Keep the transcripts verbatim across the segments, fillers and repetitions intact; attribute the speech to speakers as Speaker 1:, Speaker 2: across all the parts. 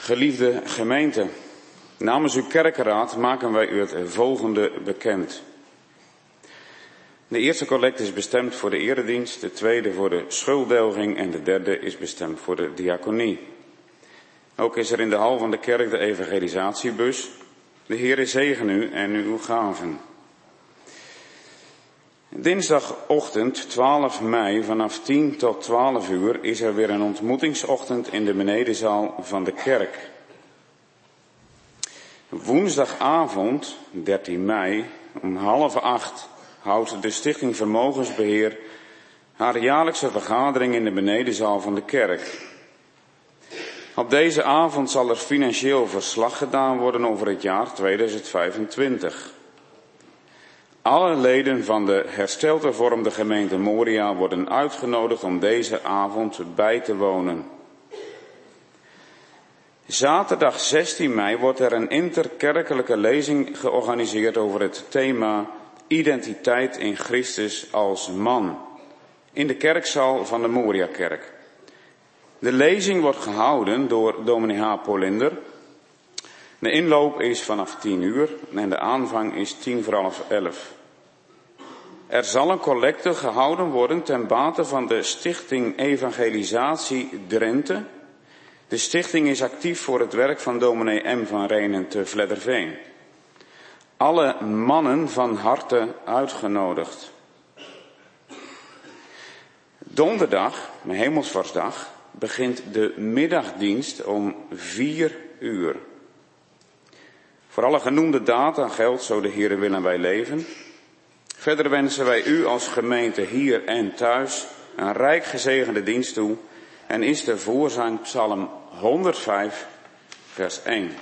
Speaker 1: Geliefde gemeente, namens uw kerkenraad maken wij u het volgende bekend. De eerste collecte is bestemd voor de eredienst, de tweede voor de schulddelging en de derde is bestemd voor de diaconie. Ook is er in de hal van de kerk de evangelisatiebus. De Heere zegen u en uw gaven. Dinsdagochtend twaalf mei vanaf tien tot twaalf uur is er weer een ontmoetingsochtend in de benedenzaal van de kerk. Woensdagavond dertien mei om half acht houdt de Stichting Vermogensbeheer haar jaarlijkse vergadering in de benedenzaal van de kerk. Op deze avond zal er financieel verslag gedaan worden over het jaar tweeduizend vijfentwintig. Alle leden van de hersteld hervormde gemeente Moria worden uitgenodigd om deze avond bij te wonen. Zaterdag zestien mei wordt er een interkerkelijke lezing georganiseerd over het thema Identiteit in Christus als man in de kerkzaal van de Moriakerk. De lezing wordt gehouden door dominee H. Polinder. De inloop is vanaf tien uur en de aanvang is tien voor half elf. Er zal een collecte gehouden worden ten bate van de Stichting Evangelisatie Drenthe. De stichting is actief voor het werk van dominee M. van Renen te Vledderveen. Alle mannen van harte uitgenodigd. Donderdag, mijn Hemelsvaartsdag, begint de middagdienst om vier uur. Voor alle genoemde data geldt, zo de Heere wil en wij leven. Verder wensen wij u als gemeente hier en thuis een rijk gezegende dienst toe en is de voorzang Psalm honderdvijf, vers één.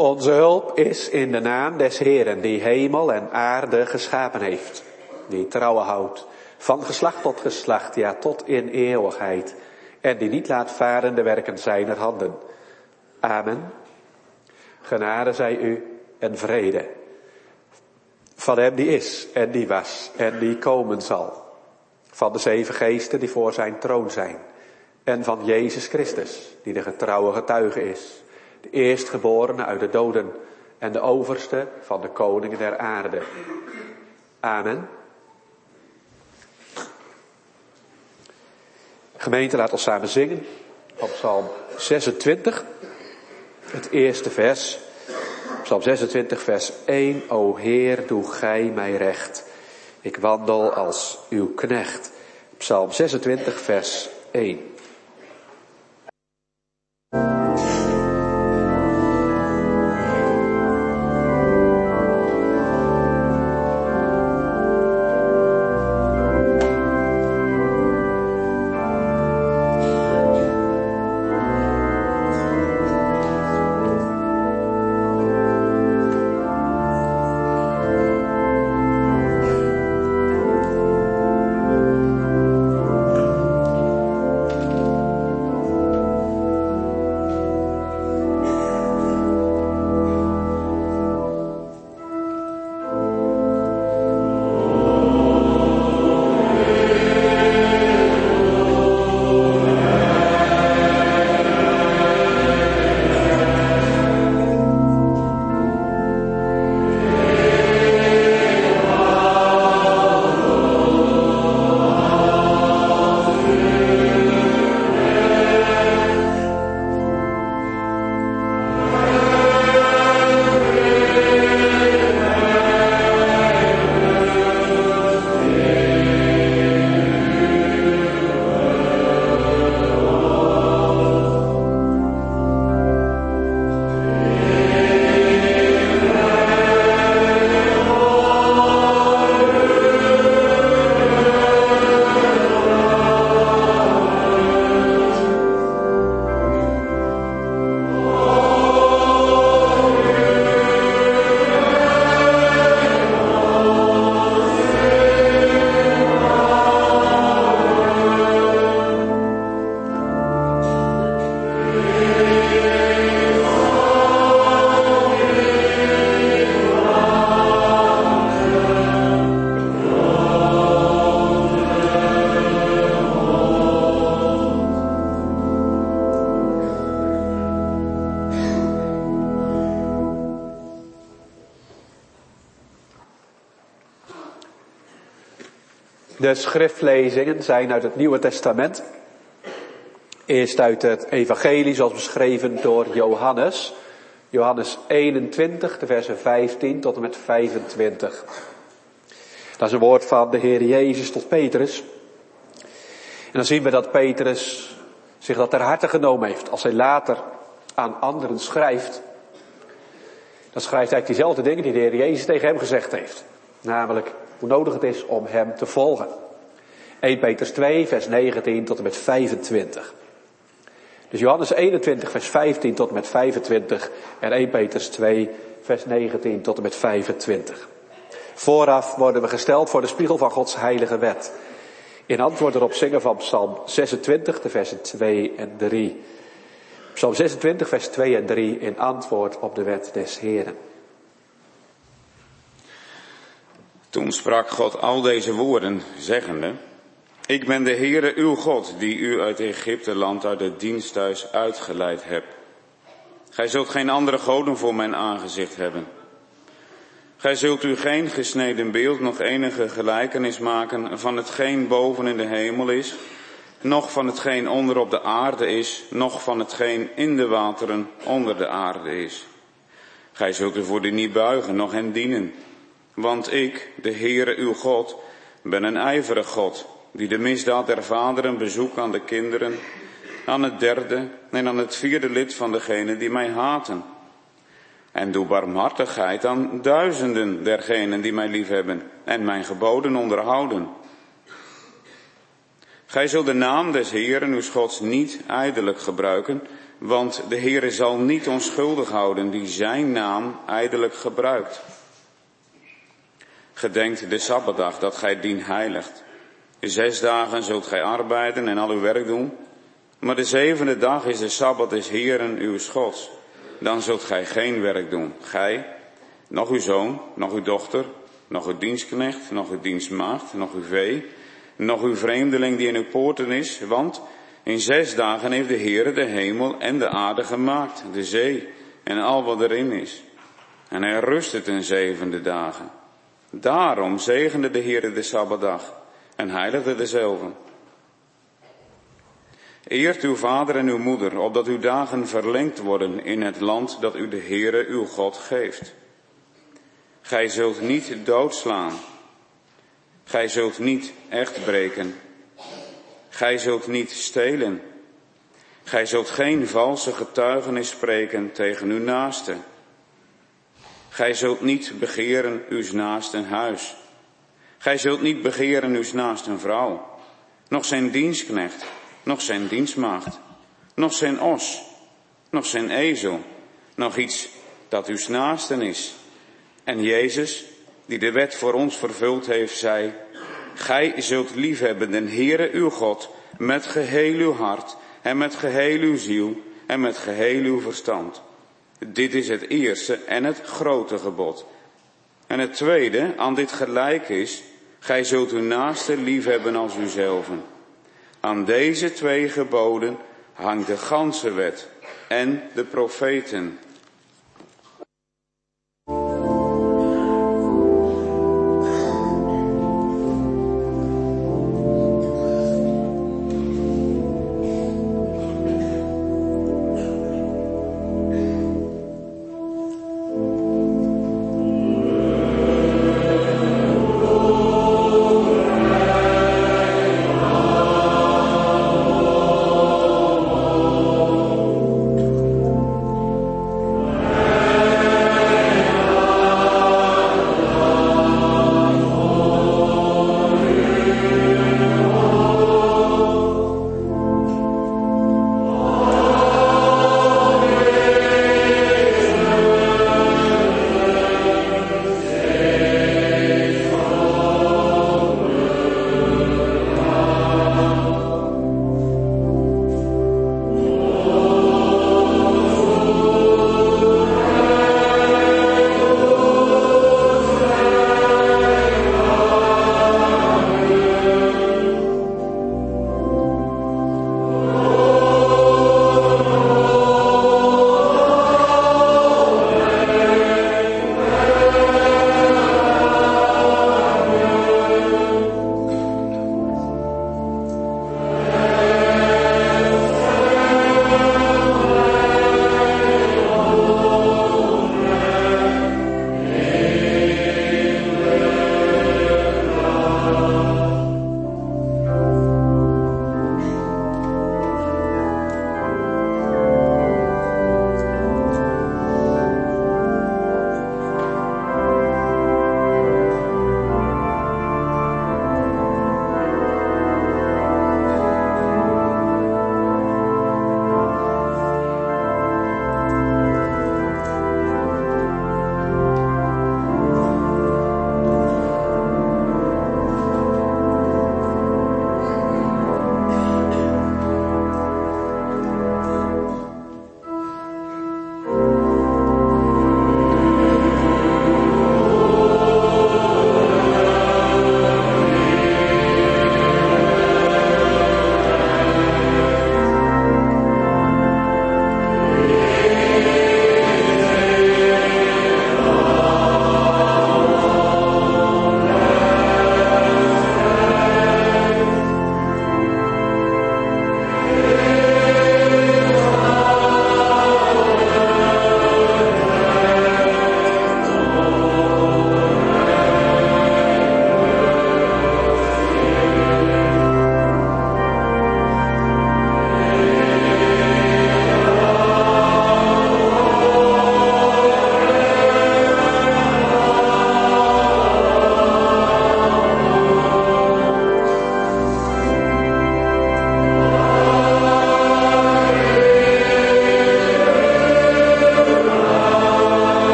Speaker 2: Onze hulp is in de naam des Heeren, die hemel en aarde geschapen heeft. Die trouwen houdt, van geslacht tot geslacht, ja tot in eeuwigheid. En die niet laat varen de werken zijner handen. Amen. Genade zij u en vrede. Van hem die is en die was en die komen zal. Van de zeven geesten die voor zijn troon zijn. En van Jezus Christus, die de getrouwe getuige is. De eerstgeborene uit de doden en de overste van de koningen der aarde. Amen. Gemeente, laat ons samen zingen op Psalm zesentwintig. Het eerste vers. Psalm zesentwintig vers één. O Heer, doe gij mij recht. Ik wandel als uw knecht. Psalm zesentwintig vers één. De schriftlezingen zijn uit het Nieuwe Testament. Eerst uit het evangelie zoals beschreven door Johannes. Johannes eenentwintig, de versen vijftien tot en met vijfentwintig. Dat is een woord van de Heer Jezus tot Petrus. En dan zien we dat Petrus zich dat ter harte genomen heeft. Als hij later aan anderen schrijft, dan schrijft hij eigenlijk diezelfde dingen die de Heer Jezus tegen hem gezegd heeft. Namelijk hoe nodig het is om hem te volgen. eerste Petrus twee, vers negentien tot en met vijfentwintig. Dus Johannes eenentwintig, vers vijftien tot en met vijfentwintig. En eerste Petrus twee, vers negentien tot en met vijfentwintig. Vooraf worden we gesteld voor de spiegel van Gods heilige wet. In antwoord erop zingen van Psalm zesentwintig, de versen twee en drie. Psalm zesentwintig, vers twee en drie in antwoord op de wet des Heeren.
Speaker 1: Toen sprak God al deze woorden, zeggende: Ik ben de Heere uw God, die u uit Egypte land uit het diensthuis uitgeleid heb. Gij zult geen andere goden voor mijn aangezicht hebben. Gij zult u geen gesneden beeld, nog enige gelijkenis maken van hetgeen boven in de hemel is, noch van hetgeen onder op de aarde is, noch van hetgeen in de wateren onder de aarde is. Gij zult u voor die niet buigen, noch hen dienen. Want ik, de Heere uw God, ben een ijverig God, die de misdaad der vaderen bezoekt aan de kinderen, aan het derde en aan het vierde lid van degenen die mij haten. En doe barmhartigheid aan duizenden dergenen die mij liefhebben en mijn geboden onderhouden. Gij zult de naam des Heeren uw Gods niet ijdelijk gebruiken, Want de Heere zal niet onschuldig houden die zijn naam ijdelijk gebruikt. Gedenkt de Sabbatdag dat gij dien heiligt. Zes dagen zult gij arbeiden en al uw werk doen. Maar de zevende dag is de Sabbat des Heeren uw Gods. Dan zult gij geen werk doen. Gij, nog uw zoon, nog uw dochter, nog uw dienstknecht, nog uw dienstmaagd, nog uw vee, nog uw vreemdeling die in uw poorten is. Want in zes dagen heeft de Heere de hemel en de aarde gemaakt, de zee en al wat erin is. En hij rustte ten zevende dagen. Daarom zegende de Heere de Sabbatdag en heiligde dezelve. Eert uw vader en uw moeder, opdat uw dagen verlengd worden in het land dat u de Heere uw God geeft. Gij zult niet doodslaan. Gij zult niet echt breken. Gij zult niet stelen. Gij zult geen valse getuigenis spreken tegen uw naaste. Gij zult niet begeren uws naasten huis. Gij zult niet begeren uws naasten vrouw, nog zijn dienstknecht, nog zijn dienstmaagd, nog zijn os, nog zijn ezel, nog iets dat uws naasten is. En Jezus, die de wet voor ons vervuld heeft, zei: Gij zult liefhebben den Heere uw God met geheel uw hart en met geheel uw ziel en met geheel uw verstand. Dit is het eerste en het grote gebod. En het tweede aan dit gelijk is: gij zult uw naaste liefhebben als uzelven. Aan deze twee geboden hangt de ganse wet en de profeten.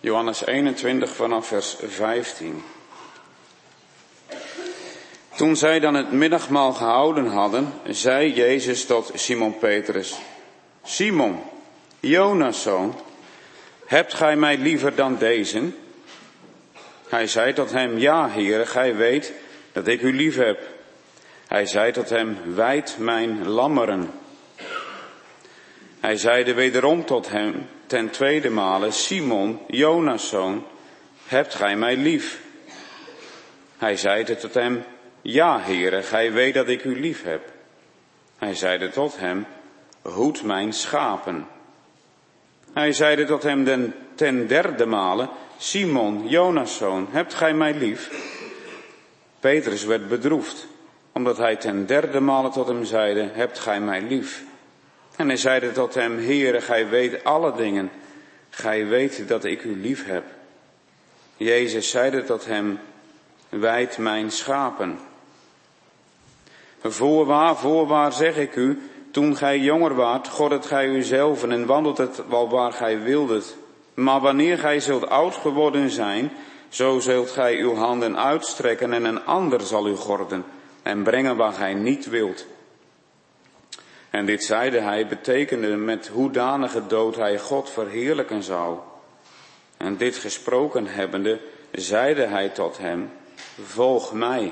Speaker 1: Johannes eenentwintig vanaf vers vijftien. Toen zij dan het middagmaal gehouden hadden, zei Jezus tot Simon Petrus: Simon, Jonas' zoon, hebt gij mij liever dan deze? Hij zei tot hem: Ja, Heere, gij weet dat ik u lief heb. Hij zei tot hem: Wijd mijn lammeren. Hij zeide wederom tot hem ten tweede male: Simon, Jonas' zoon, hebt gij mij lief? Hij zeide tot hem: Ja, Heere, gij weet dat ik u lief heb. Hij zeide tot hem: Hoed mijn schapen. Hij zeide tot hem den, ten derde male: Simon, Jonas' zoon, hebt gij mij lief? Petrus werd bedroefd, omdat hij ten derde male tot hem zeide: Hebt gij mij lief? En hij zeide tot hem: Heere, gij weet alle dingen. Gij weet dat ik u lief heb. Jezus zeide tot hem: Wijd mijn schapen. Voorwaar, voorwaar zeg ik u, toen gij jonger waart, goddet gij uzelven en wandelt het wel waar gij wildet. Maar wanneer gij zult oud geworden zijn, zo zult gij uw handen uitstrekken en een ander zal u gorden en brengen waar gij niet wilt. En dit zeide hij, betekende met hoedanige dood hij God verheerlijken zou. En dit gesproken hebbende, zeide hij tot hem: Volg mij.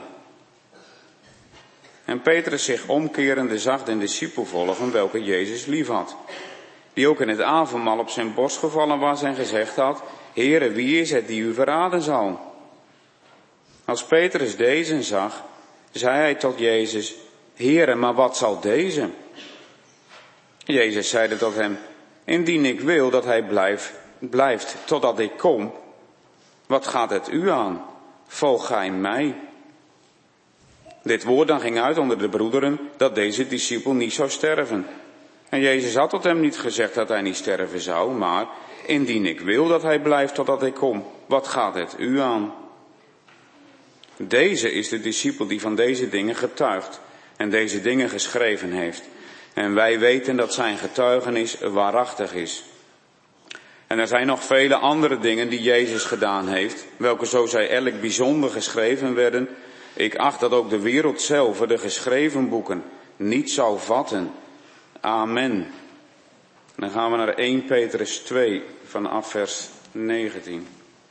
Speaker 1: En Petrus zich omkerende zag den discipel volgen, welke Jezus lief had, die ook in het avondmaal op zijn borst gevallen was en gezegd had: Heere, wie is het die u verraden zal? Als Petrus deze zag, zei hij tot Jezus: Heere, maar wat zal deze? Jezus zeide tot hem: Indien ik wil dat hij blijft, blijft totdat ik kom, wat gaat het u aan? Volg gij mij. Dit woord dan ging uit onder de broederen, dat deze discipel niet zou sterven. En Jezus had tot hem niet gezegd dat hij niet sterven zou, maar: Indien ik wil dat hij blijft totdat ik kom, wat gaat het u aan? Deze is de discipel die van deze dingen getuigt en deze dingen geschreven heeft. En wij weten dat zijn getuigenis waarachtig is. En er zijn nog vele andere dingen die Jezus gedaan heeft, welke zo zij elk bijzonder geschreven werden. Ik acht dat ook de wereld zelf de geschreven boeken niet zou vatten. Amen. En dan gaan we naar eerste Petrus twee vanaf vers negentien.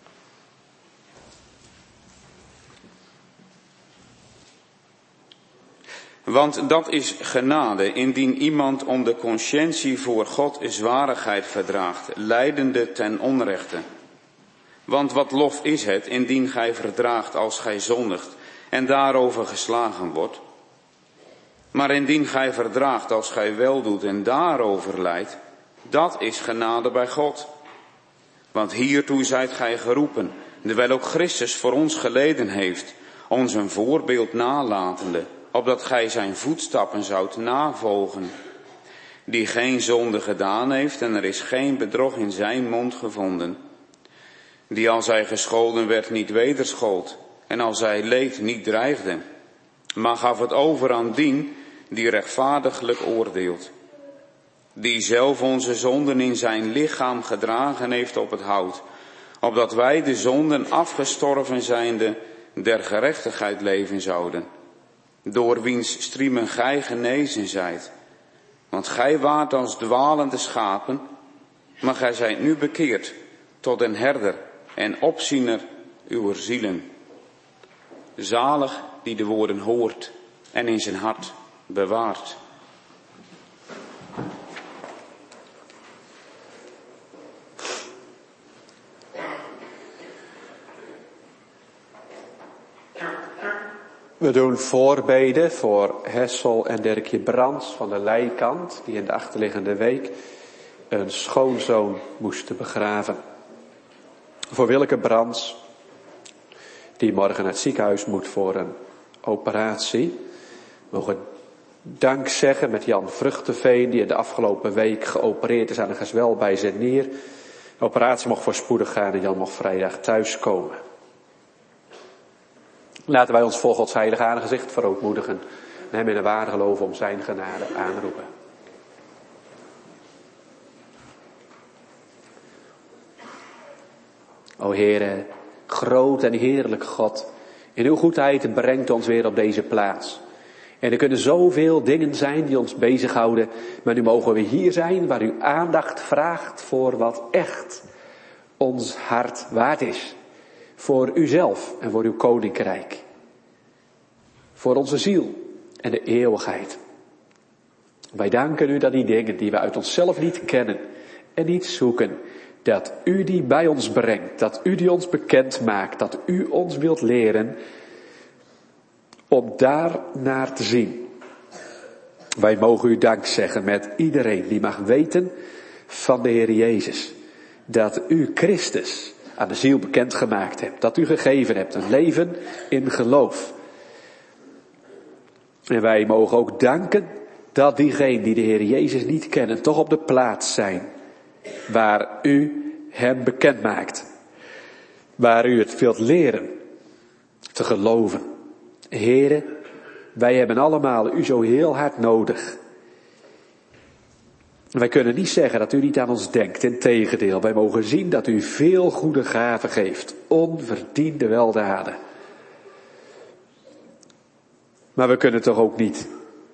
Speaker 1: Want dat is genade, indien iemand om de consciëntie voor God zwarigheid verdraagt, lijdende ten onrechte. Want wat lof is het, indien gij verdraagt als gij zondigt en daarover geslagen wordt. Maar indien gij verdraagt als gij weldoet en daarover lijdt, dat is genade bij God. Want hiertoe zijt gij geroepen, terwijl ook Christus voor ons geleden heeft, ons een voorbeeld nalatende, opdat gij zijn voetstappen zoudt navolgen, die geen zonde gedaan heeft en er is geen bedrog in zijn mond gevonden, die als hij gescholden werd niet wederschold en als hij leed niet dreigde, maar gaf het over aan dien die rechtvaardiglijk oordeelt, die zelf onze zonden in zijn lichaam gedragen heeft op het hout, opdat wij de zonden afgestorven zijnde der gerechtigheid leven zouden, door wiens striemen gij genezen zijt. Want gij waart als dwalende schapen, maar gij zijt nu bekeerd tot een herder en opziener uw zielen. Zalig die de woorden hoort en in zijn hart bewaart.
Speaker 2: We doen voorbeden voor Hessel en Dirkje Brands van de Leikant, die in de achterliggende week een schoonzoon moesten begraven. Voor Willeke Brands, die morgen naar het ziekenhuis moet voor een operatie. We mogen dank zeggen met Jan Vruchtenveen, die in de afgelopen week geopereerd is aan een gezwel bij zijn nier. De operatie mocht voorspoedig gaan en Jan mocht vrijdag thuiskomen. Laten wij ons voor Gods heilige aangezicht verootmoedigen en hem in de ware geloof om zijn genade aanroepen. O Heere, groot en heerlijk God, in uw goedheid brengt ons weer op deze plaats. En er kunnen zoveel dingen zijn die ons bezighouden, maar nu mogen we hier zijn waar u aandacht vraagt voor wat echt ons hart waard is. Voor uzelf en voor uw koninkrijk. Voor onze ziel en de eeuwigheid. Wij danken u dat die dingen die we uit onszelf niet kennen en niet zoeken, dat u die bij ons brengt, dat u die ons bekend maakt, dat u ons wilt leren om daar naar te zien. Wij mogen u dank zeggen met iedereen die mag weten van de Heer Jezus. Dat u Christus aan de ziel bekendgemaakt hebt. Dat u gegeven hebt een leven in geloof. En wij mogen ook danken dat diegenen die de Heer Jezus niet kennen toch op de plaats zijn waar u hem bekend maakt. Waar u het wilt leren te geloven. Heren, wij hebben allemaal u zo heel hard nodig. Wij kunnen niet zeggen dat u niet aan ons denkt. Integendeel, wij mogen zien dat u veel goede gaven geeft. Onverdiende weldaden. Maar we kunnen toch ook niet,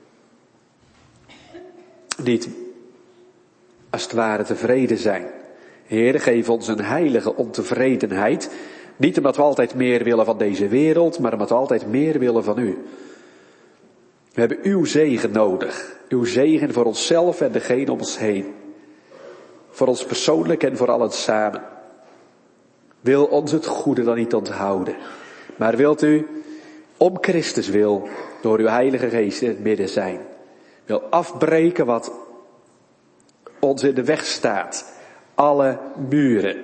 Speaker 2: niet als het ware tevreden zijn. Heer, geef ons een heilige ontevredenheid. Niet omdat we altijd meer willen van deze wereld, maar omdat we altijd meer willen van u. We hebben uw zegen nodig. Uw zegen voor onszelf en degene om ons heen. Voor ons persoonlijk en voor allen samen. Wil ons het goede dan niet onthouden. Maar wilt u om Christus wil door uw Heilige Geest in het midden zijn. Wil afbreken wat ons in de weg staat. Alle muren.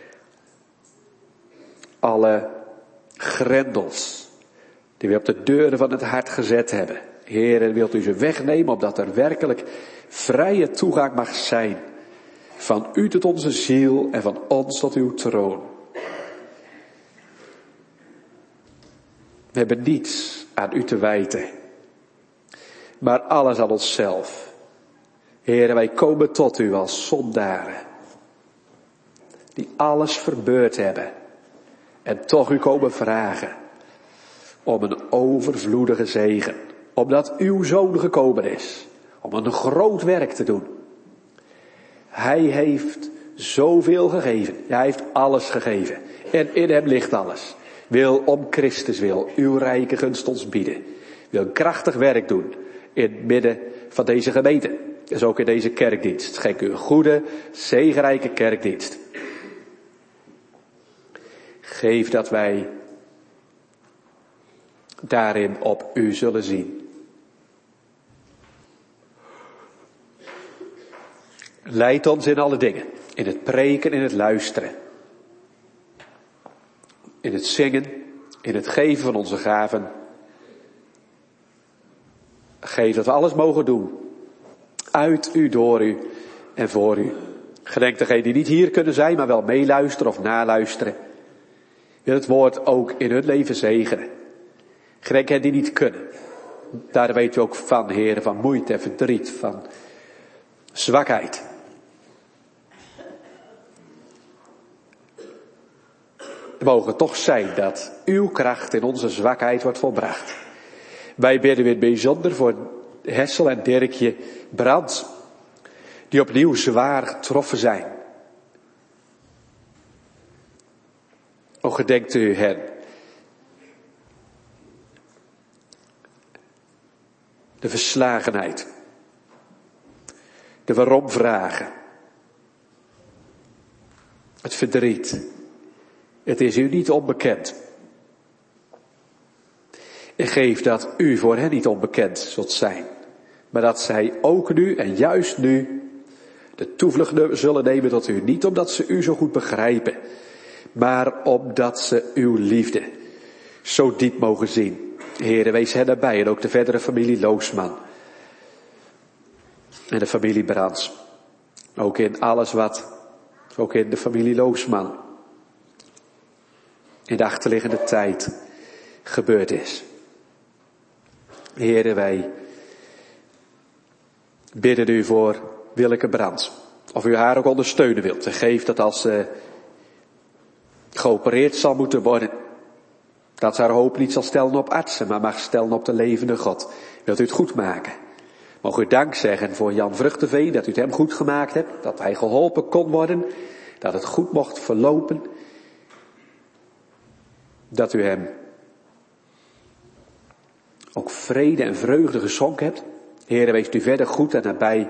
Speaker 2: Alle grendels die we op de deuren van het hart gezet hebben. Heer, wilt u ze wegnemen, opdat er werkelijk vrije toegang mag zijn. Van u tot onze ziel en van ons tot uw troon. We hebben niets aan u te wijten, maar alles aan onszelf. Heer, wij komen tot u als zondaren, die alles verbeurd hebben. En toch u komen vragen om een overvloedige zegen. Omdat uw zoon gekomen is. Om een groot werk te doen. Hij heeft zoveel gegeven. Hij heeft alles gegeven. En in hem ligt alles. Wil om Christus wil uw rijke gunst ons bieden. Wil een krachtig werk doen. In het midden van deze gemeente. Dus ook in deze kerkdienst. Schenk u een goede, zegenrijke kerkdienst. Geef dat wij daarin op u zullen zien. Leid ons in alle dingen. In het preken, in het luisteren. In het zingen, in het geven van onze gaven. Geef dat we alles mogen doen. Uit u, door u en voor u. Gedenk degenen die niet hier kunnen zijn, maar wel meeluisteren of naluisteren. Wil het woord ook in hun leven zegenen. Gedenk hen die niet kunnen. Daar weet u ook van, Heer, van moeite en verdriet, van zwakheid. Het mogen toch zijn dat uw kracht in onze zwakheid wordt volbracht. Wij bidden weer bijzonder voor Hessel en Dirkje Brandt, die opnieuw zwaar getroffen zijn. O, gedenkt u hen. De verslagenheid. De waarom vragen. Het verdriet. Het is u niet onbekend. En geef dat u voor hen niet onbekend zult zijn. Maar dat zij ook nu en juist nu de toevlucht zullen nemen tot u. Niet omdat ze u zo goed begrijpen. Maar omdat ze uw liefde zo diep mogen zien. Heere, wees hen erbij. En ook de verdere familie Loosman. En de familie Brands. Ook in alles wat, ook in de familie Loosman, in de achterliggende tijd gebeurd is. Heere, wij bidden u voor Willeke Brands. Of u haar ook ondersteunen wilt. En geef dat als ze geopereerd zal moeten worden. Dat haar hoop niet zal stellen op artsen, maar mag stellen op de levende God. Wilt u het goed maken? Mogen u dank zeggen voor Jan Vruchtenveen, dat u het hem goed gemaakt hebt, dat hij geholpen kon worden, dat het goed mocht verlopen, dat u hem ook vrede en vreugde geschonken hebt. Heere, wees u verder goed en nabij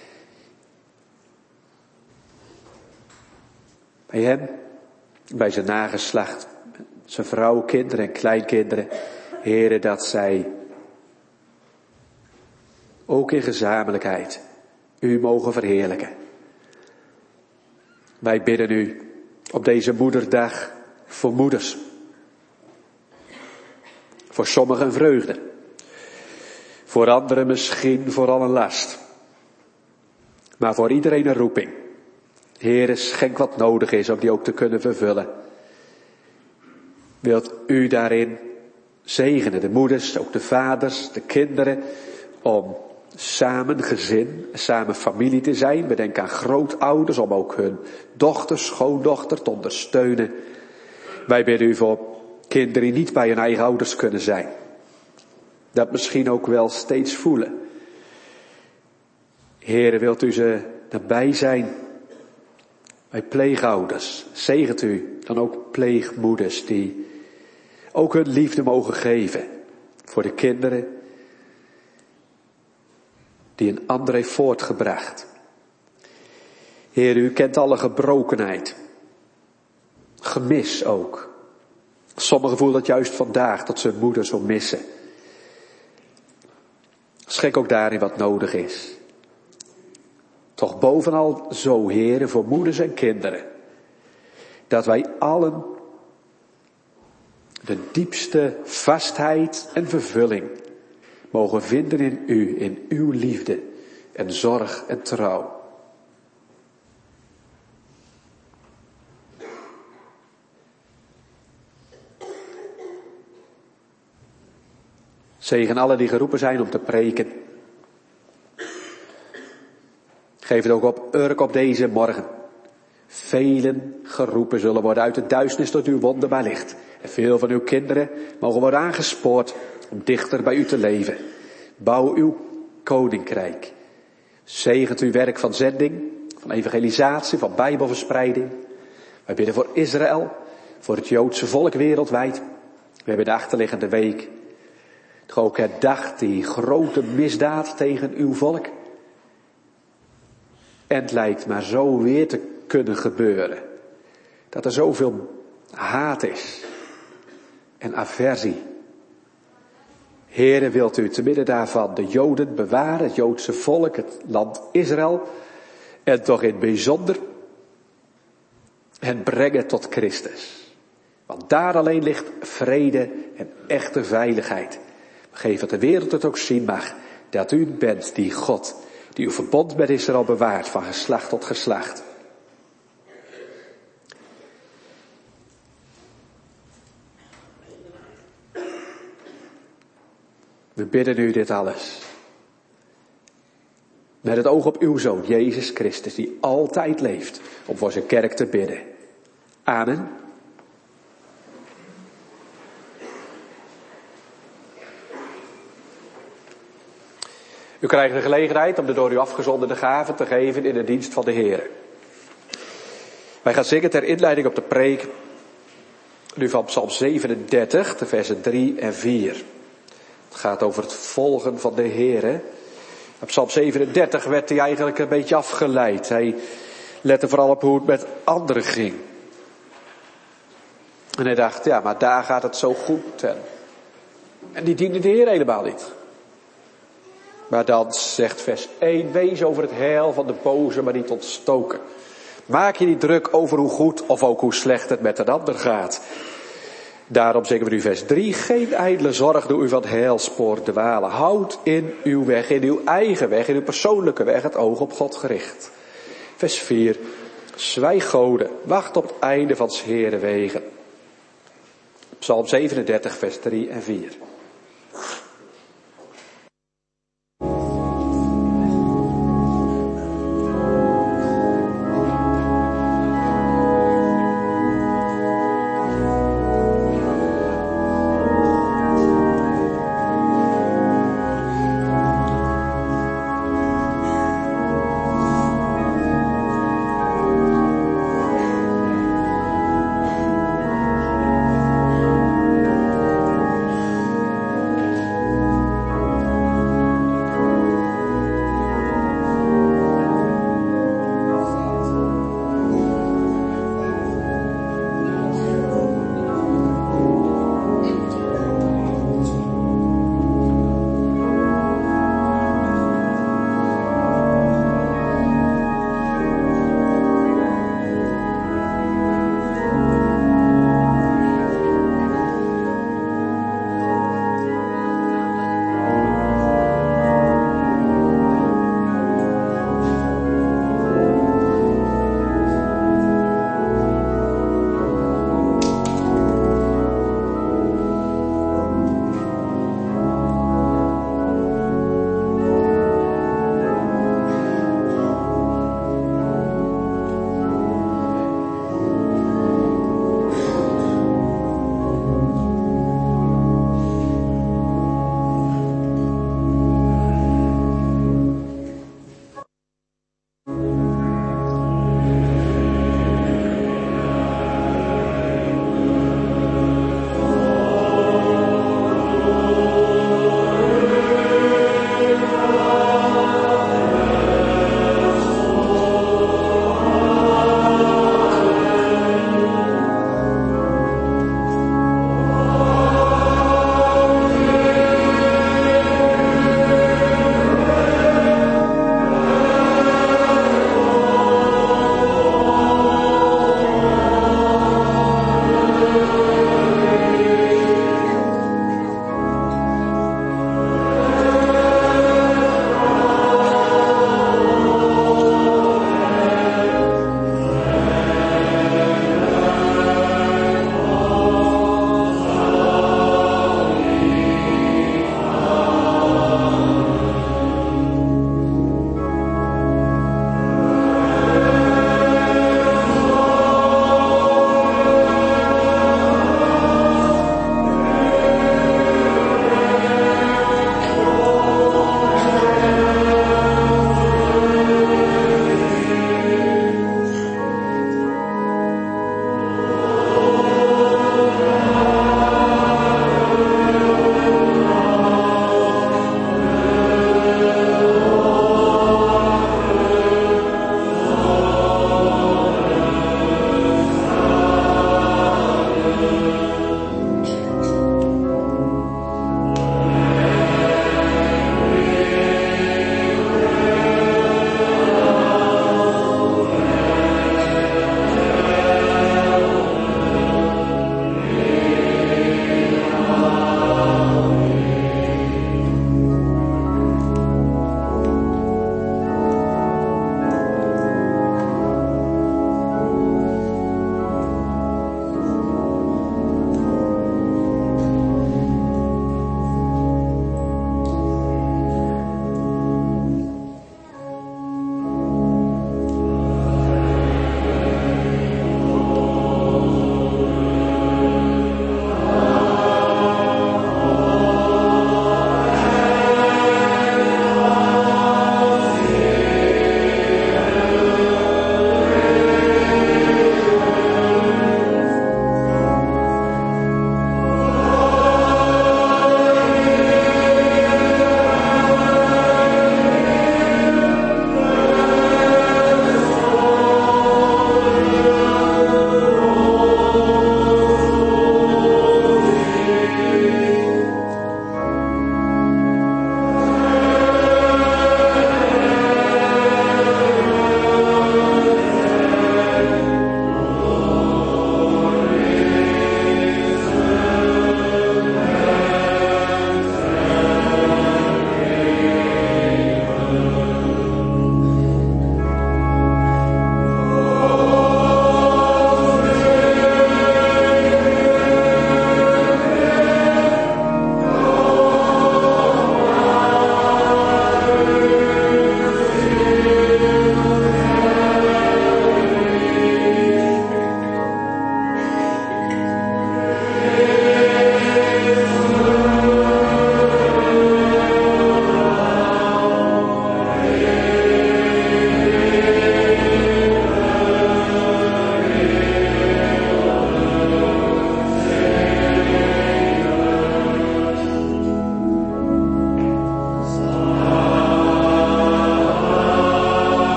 Speaker 2: bij hem, bij zijn nageslacht, zijn vrouw, kinderen en kleinkinderen. Heere, dat zij ook in gezamenlijkheid u mogen verheerlijken. Wij bidden u op deze moederdag voor moeders. Voor sommigen een vreugde. Voor anderen misschien vooral een last. Maar voor iedereen een roeping. Heere, schenk wat nodig is om die ook te kunnen vervullen. Wilt u daarin zegenen, de moeders, ook de vaders, de kinderen, om samen gezin, samen familie te zijn. We denken aan grootouders, om ook hun dochter, schoondochter te ondersteunen. Wij bidden u voor kinderen die niet bij hun eigen ouders kunnen zijn. Dat misschien ook wel steeds voelen. Heere, wilt u ze nabij zijn bij pleegouders. Zegent u dan ook pleegmoeders die ook hun liefde mogen geven voor de kinderen die een ander heeft voortgebracht. Heer, u kent alle gebrokenheid. Gemis ook. Sommigen voelen het juist vandaag dat ze hun moeder zo missen. Schenk ook daarin wat nodig is. Toch bovenal zo, Heere, voor moeders en kinderen. Dat wij allen de diepste vastheid en vervulling mogen vinden in u, in uw liefde en zorg en trouw. Zegen allen die geroepen zijn om te preken. Geef het ook op Urk op deze morgen. Velen geroepen zullen worden uit de duisternis tot uw wonderbaar licht. En veel van uw kinderen mogen worden aangespoord om dichter bij u te leven. Bouw uw koninkrijk. Zegent uw werk van zending, van evangelisatie, van bijbelverspreiding. Wij bidden voor Israël, voor het Joodse volk wereldwijd. We hebben de achterliggende week toch ook herdacht die grote misdaad tegen uw volk. En het lijkt maar zo weer te kunnen gebeuren. Dat er zoveel haat is. En aversie. Heere, wilt u te midden daarvan de Joden bewaren, het Joodse volk, het land Israël. En toch in het bijzonder hen brengen tot Christus. Want daar alleen ligt vrede en echte veiligheid. Geef dat de wereld het ook zien mag, dat u bent die God, die uw verbond met Israël bewaart van geslacht tot geslacht. We bidden u dit alles. Met het oog op uw Zoon, Jezus Christus, die altijd leeft, om voor zijn kerk te bidden. Amen. U krijgt de gelegenheid om de door u afgezonderde gaven te geven in de dienst van de Heer. Wij gaan zingen ter inleiding op de preek, nu van Psalm zevenendertig, de versen drie en vier. Het gaat over het volgen van de Heer. Op Psalm zevenendertig werd hij eigenlijk een beetje afgeleid. Hij lette vooral op hoe het met anderen ging. En hij dacht, ja, maar daar gaat het zo goed. En, en die dienen de Heer helemaal niet. Maar dan zegt vers één, wees over het heil van de boze maar niet ontstoken. Maak je niet druk over hoe goed of ook hoe slecht het met een ander gaat. Daarom zeggen we nu vers drie, geen ijdele zorg door u van het heilspoor dwalen. Houd in uw weg, in uw eigen weg, in uw persoonlijke weg het oog op God gericht. Vers vier, zwijg goden, wacht op het einde van 's Heeren wegen. Psalm zevenendertig, vers drie en vier.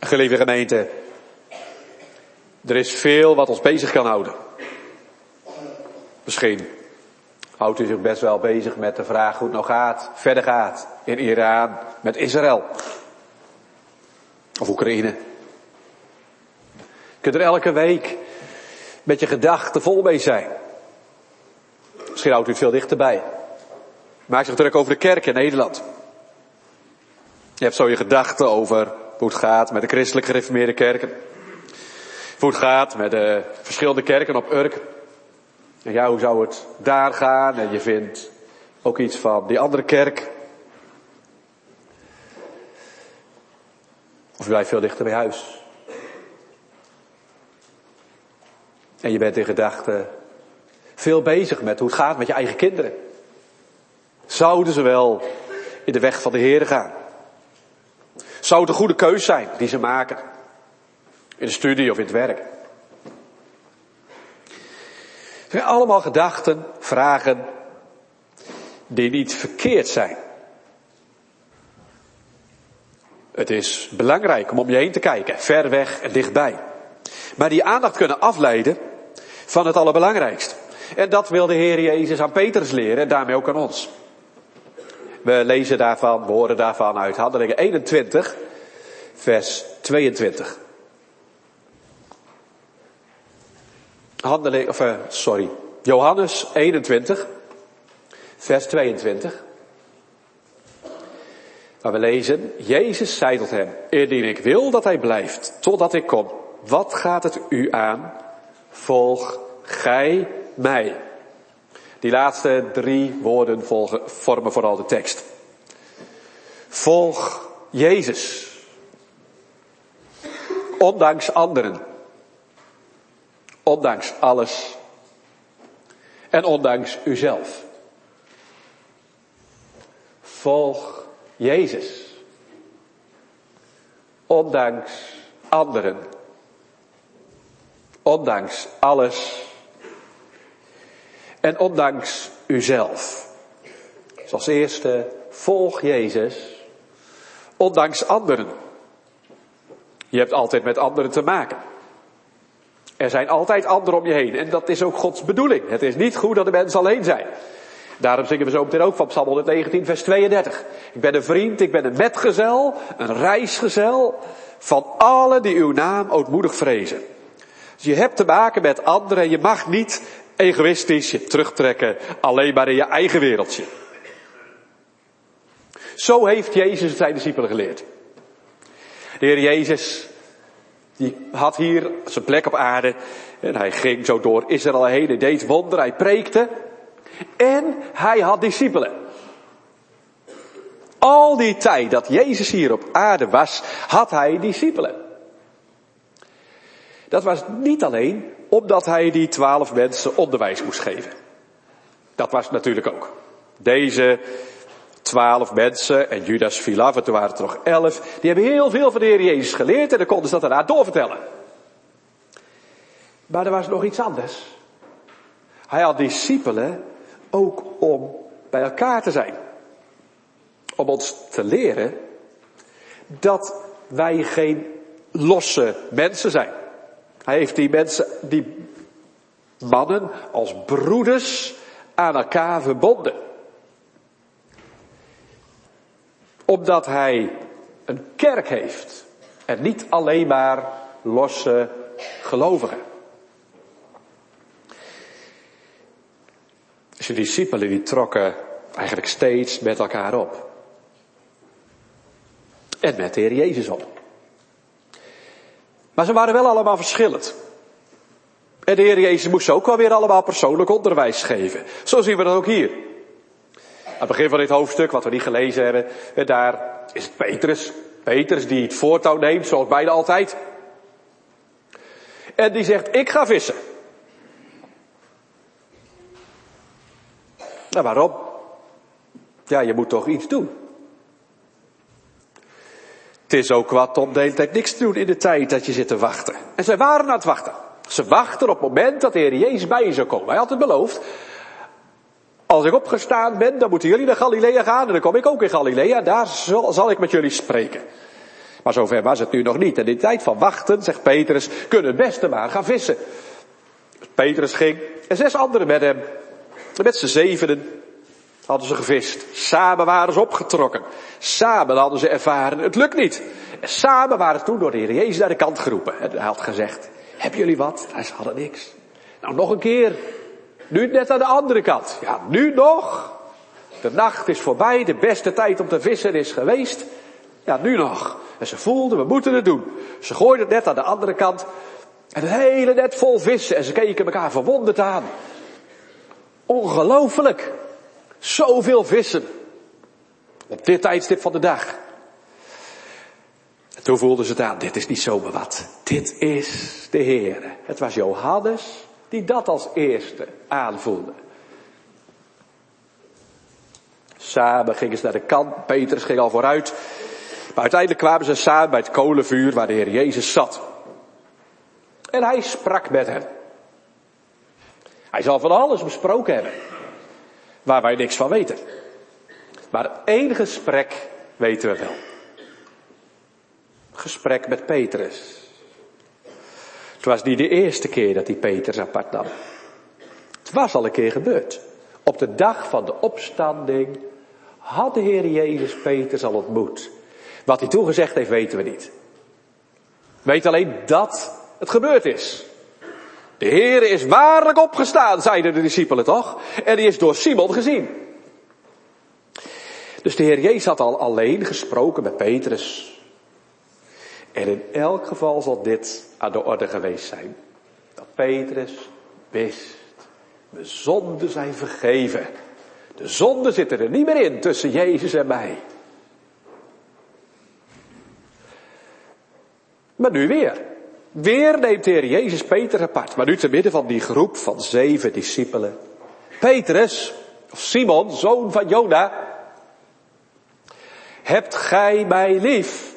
Speaker 2: Geliefde gemeente, er is veel wat ons bezig kan houden. Misschien houdt u zich best wel bezig met de vraag hoe het nou gaat, verder gaat in Iran, met Israël. Of Oekraïne. Je kunt er elke week met je gedachten vol mee zijn. Misschien houdt u het veel dichterbij. Maak zich druk over de kerk in Nederland. Je hebt zo je gedachten over hoe het gaat met de christelijk gereformeerde kerken. Hoe het gaat met de verschillende kerken op Urk. En ja, hoe zou het daar gaan? En je vindt ook iets van die andere kerk. Of je blijft veel dichter bij huis. En je bent in gedachten veel bezig met hoe het gaat met je eigen kinderen. Zouden ze wel in de weg van de Heer gaan? Zou het een goede keus zijn die ze maken? In de studie of in het werk? Het zijn allemaal gedachten, vragen die niet verkeerd zijn. Het is belangrijk om om je heen te kijken, ver weg en dichtbij. Maar die aandacht kunnen afleiden van het allerbelangrijkste. En dat wil de Heer Jezus aan Petrus leren en daarmee ook aan ons. We lezen daarvan, we horen daarvan uit Handelingen eenentwintig, vers tweeëntwintig. Handeling, of, uh, sorry, Johannes eenentwintig, vers tweeëntwintig. Waar we lezen, Jezus zei tot hem, indien ik wil dat hij blijft, totdat ik kom, wat gaat het u aan? Volg gij mij. Die laatste drie woorden volgen, vormen vooral de tekst. Volg Jezus. Ondanks anderen. Ondanks alles. En ondanks uzelf. Volg Jezus. Ondanks anderen. Ondanks alles. En ondanks uzelf. Dus als eerste, volg Jezus. Ondanks anderen. Je hebt altijd met anderen te maken. Er zijn altijd anderen om je heen. En dat is ook Gods bedoeling. Het is niet goed dat de mensen alleen zijn. Daarom zingen we zo meteen ook van Psalm honderdnegentien vers tweeëndertig. Ik ben een vriend, ik ben een metgezel, een reisgezel van allen die uw naam ootmoedig vrezen. Dus je hebt te maken met anderen en je mag niet egoïstisch je terugtrekken alleen maar in je eigen wereldje. Zo heeft Jezus zijn discipelen geleerd. De Heer Jezus, die had hier zijn plek op aarde en hij ging zo door Israël heen, hij deed wonderen, hij preekte en hij had discipelen. Al die tijd dat Jezus hier op aarde was, had hij discipelen. Dat was niet alleen omdat hij die twaalf mensen onderwijs moest geven. Dat was natuurlijk ook. Deze twaalf mensen en Judas viel af en toen waren het er nog elf. Die hebben heel veel van de Heer Jezus geleerd en dan konden ze dat daarna doorvertellen. Maar er was nog iets anders. Hij had discipelen ook om bij elkaar te zijn. Om ons te leren dat wij geen losse mensen zijn. Hij heeft die mensen, die mannen als broeders aan elkaar verbonden. Omdat hij een kerk heeft en niet alleen maar losse gelovigen. Dus de discipelen die trokken eigenlijk steeds met elkaar op. En met de Heer Jezus op. Maar ze waren wel allemaal verschillend. En de Heer Jezus moest ook wel weer allemaal persoonlijk onderwijs geven. Zo zien we dat ook hier. Aan het begin van dit hoofdstuk, wat we niet gelezen hebben, daar is het Petrus. Petrus die het voortouw neemt, zoals bijna altijd. En die zegt, ik ga vissen. Nou, waarom? Ja, je moet toch iets doen. Het is ook wat om de hele tijd niks te doen in de tijd dat je zit te wachten. En zij waren aan het wachten. Ze wachten op het moment dat de Heer Jezus bij je zou komen. Hij had het beloofd. Als ik opgestaan ben, dan moeten jullie naar Galilea gaan. En dan kom ik ook in Galilea. Daar zal, zal ik met jullie spreken. Maar Maar zover was het nu nog niet. En in de tijd van wachten, zegt Petrus, kunnen het beste maar gaan vissen. Petrus ging en zes anderen met hem. En met z'n zevenen hadden ze gevist. Samen waren ze opgetrokken. Samen hadden ze ervaren, het lukt niet. En samen waren ze toen door de Heer Jezus naar de kant geroepen. En hij had gezegd, hebben jullie wat? En ze hadden niks. Nou, nog een keer. Nu net aan de andere kant. Ja, nu nog. De nacht is voorbij, de beste tijd om te vissen is geweest. Ja, nu nog. En ze voelden, we moeten het doen. Ze gooiden het net aan de andere kant. En het hele net vol vissen. En ze keken elkaar verwonderd aan. Ongelooflijk. Zoveel vissen. Op dit tijdstip van de dag. En toen voelden ze het aan. Dit is niet zomaar wat. Dit is de Heer. Het was Johannes die dat als eerste aanvoelde. Samen gingen ze naar de kant. Petrus ging al vooruit. Maar uiteindelijk kwamen ze samen bij het kolenvuur waar de Heer Jezus zat. En hij sprak met hen. Hij zal van alles besproken hebben. Waar wij niks van weten. Maar één gesprek weten we wel. Gesprek met Petrus. Het was niet de eerste keer dat hij Petrus apart nam. Het was al een keer gebeurd. Op de dag van de opstanding had de Heer Jezus Petrus al ontmoet. Wat hij toen gezegd heeft, weten we niet. Weet alleen dat het gebeurd is. De Heer is waarlijk opgestaan, zeiden de discipelen toch? En die is door Simon gezien. Dus de Heer Jezus had al alleen gesproken met Petrus. En in elk geval zal dit aan de orde geweest zijn. Dat Petrus wist, mijn zonden zijn vergeven. De zonden zitten er niet meer in tussen Jezus en mij. Maar nu weer. Weer neemt de Heer Jezus Petrus apart. Maar nu te midden van die groep van zeven discipelen. Petrus, of Simon, zoon van Jona. Hebt gij mij lief?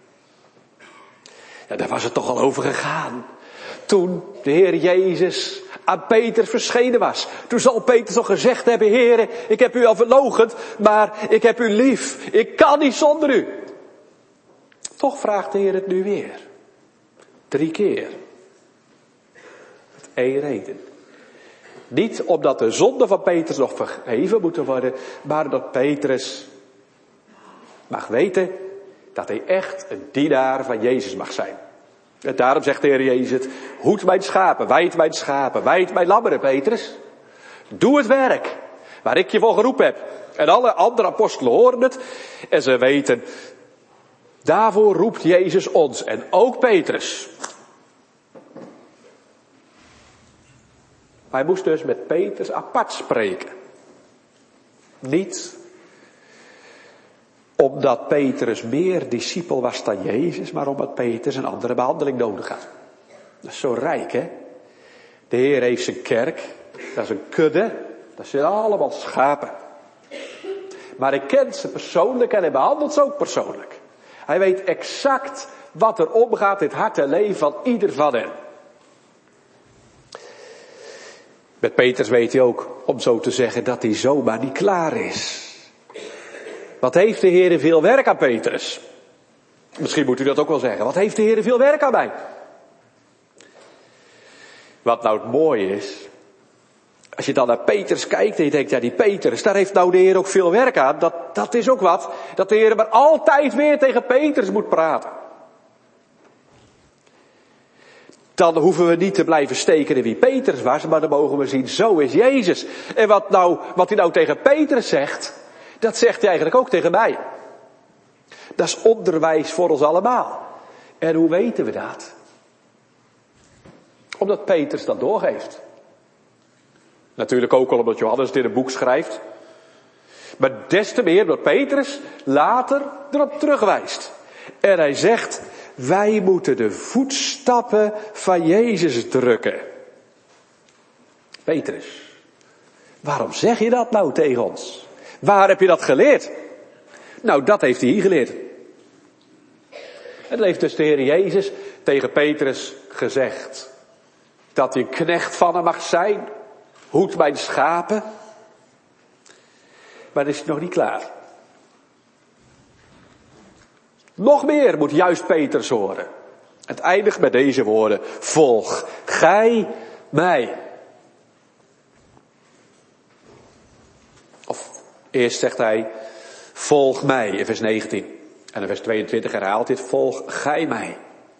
Speaker 2: Ja, daar was het toch al over gegaan. Toen de Heer Jezus aan Petrus verschenen was. Toen zal Petrus toch gezegd hebben, Heere, ik heb u al verloochend, maar ik heb u lief. Ik kan niet zonder u. Toch vraagt de Heer het nu weer. Drie keer. Met één reden. Niet omdat de zonden van Petrus nog vergeven moeten worden, maar dat Petrus mag weten dat hij echt een dienaar van Jezus mag zijn. En daarom zegt de Heer Jezus, hoed mijn schapen, wijd mijn schapen, wijd mijn lammeren, Petrus. Doe het werk waar ik je voor geroepen heb. En alle andere apostelen horen het en ze weten, daarvoor roept Jezus ons en ook Petrus. Hij moest dus met Petrus apart spreken. Niet omdat Petrus meer discipel was dan Jezus, maar omdat Petrus een andere behandeling nodig had. Dat is zo rijk, hè? De Heer heeft zijn kerk, dat is een kudde, dat zijn allemaal schapen. Maar hij kent ze persoonlijk en hij behandelt ze ook persoonlijk. Hij weet exact wat er omgaat in het hart en leven van ieder van hen. Met Petrus weet hij ook, om zo te zeggen, dat hij zomaar niet klaar is. Wat heeft de Heer veel werk aan Petrus? Misschien moet u dat ook wel zeggen. Wat heeft de Heer veel werk aan mij? Wat nou het mooie is, als je dan naar Petrus kijkt en je denkt, ja die Petrus, daar heeft nou de Heer ook veel werk aan. Dat, dat is ook wat, dat de Heer maar altijd weer tegen Petrus moet praten. Dan hoeven we niet te blijven steken in wie Petrus was, maar dan mogen we zien, zo is Jezus. En wat nou, wat hij nou tegen Petrus zegt, dat zegt hij eigenlijk ook tegen mij. Dat is onderwijs voor ons allemaal. En hoe weten we dat? Omdat Petrus dat doorgeeft. Natuurlijk ook al omdat Johannes dit in een boek schrijft. Maar des te meer omdat Petrus later erop terugwijst. En hij zegt, wij moeten de voetstappen van Jezus drukken. Petrus, waarom zeg je dat nou tegen ons? Waar heb je dat geleerd? Nou, dat heeft hij hier geleerd. En dat heeft dus de Heer Jezus tegen Petrus gezegd. Dat hij een knecht van hem mag zijn. Hoed mijn schapen. Maar dan is hij nog niet klaar. Nog meer moet juist Petrus horen. Het eindigt met deze woorden. Volg gij mij. Of eerst zegt hij, volg mij in vers negentien. En in vers tweeëntwintig herhaalt dit, volg gij mij.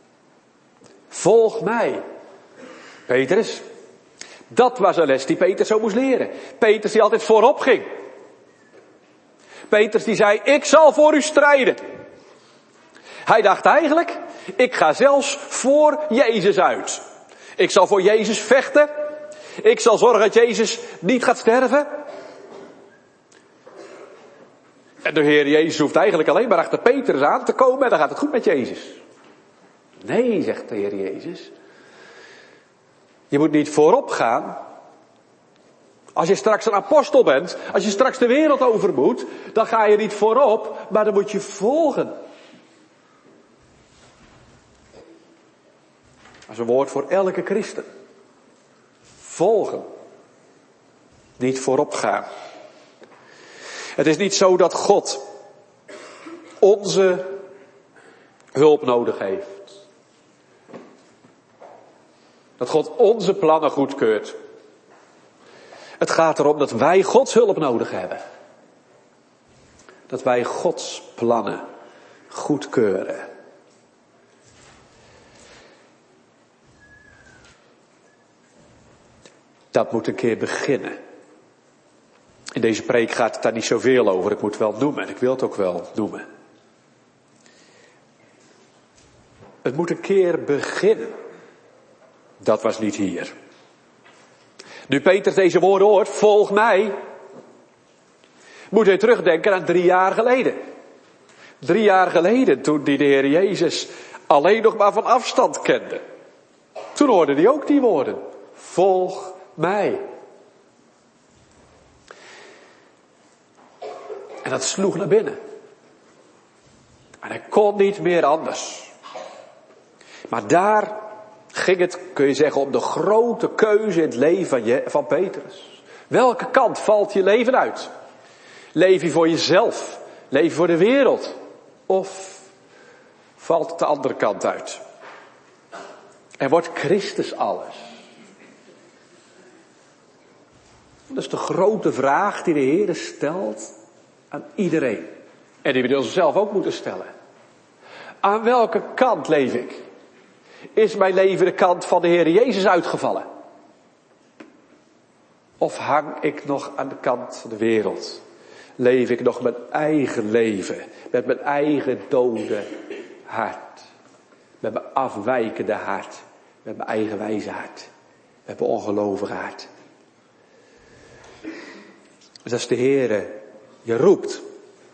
Speaker 2: Volg mij. Petrus. Dat was een les die Petrus zo moest leren. Petrus die altijd voorop ging. Petrus die zei, ik zal voor u strijden. Hij dacht eigenlijk, ik ga zelfs voor Jezus uit. Ik zal voor Jezus vechten. Ik zal zorgen dat Jezus niet gaat sterven. En de Heer Jezus hoeft eigenlijk alleen maar achter Petrus aan te komen en dan gaat het goed met Jezus. Nee, zegt de Heer Jezus. Je moet niet voorop gaan. Als je straks een apostel bent, als je straks de wereld over moet, dan ga je niet voorop, maar dan moet je volgen. Dat is een woord voor elke christen. Volgen. Niet voorop gaan. Het is niet zo dat God onze hulp nodig heeft. Dat God onze plannen goedkeurt. Het gaat erom dat wij Gods hulp nodig hebben. Dat wij Gods plannen goedkeuren. Dat moet een keer beginnen. In deze preek gaat het daar niet zoveel over. Ik moet het wel noemen en ik wil het ook wel noemen. Het moet een keer beginnen. Dat was niet hier. Nu Petrus deze woorden hoort, volg mij, moet hij terugdenken aan drie jaar geleden. Drie jaar geleden, toen hij de Heer Jezus alleen nog maar van afstand kende. Toen hoorde hij ook die woorden, volg mij. En dat sloeg naar binnen. En hij kon niet meer anders. Maar daar ging het, kun je zeggen, om de grote keuze in het leven van, je, van Petrus. Welke kant valt je leven uit? Leef je voor jezelf? Leef je voor de wereld? Of valt het de andere kant uit? En wordt Christus alles? Dat is de grote vraag die de Heer stelt aan iedereen. En die we onszelf ook moeten stellen. Aan welke kant leef ik? Is mijn leven de kant van de Heer Jezus uitgevallen? Of hang ik nog aan de kant van de wereld? Leef ik nog mijn eigen leven? Met mijn eigen dode hart? Met mijn afwijkende hart? Met mijn eigen wijze hart? Met mijn ongelovige hart? Dus als de Heer je roept,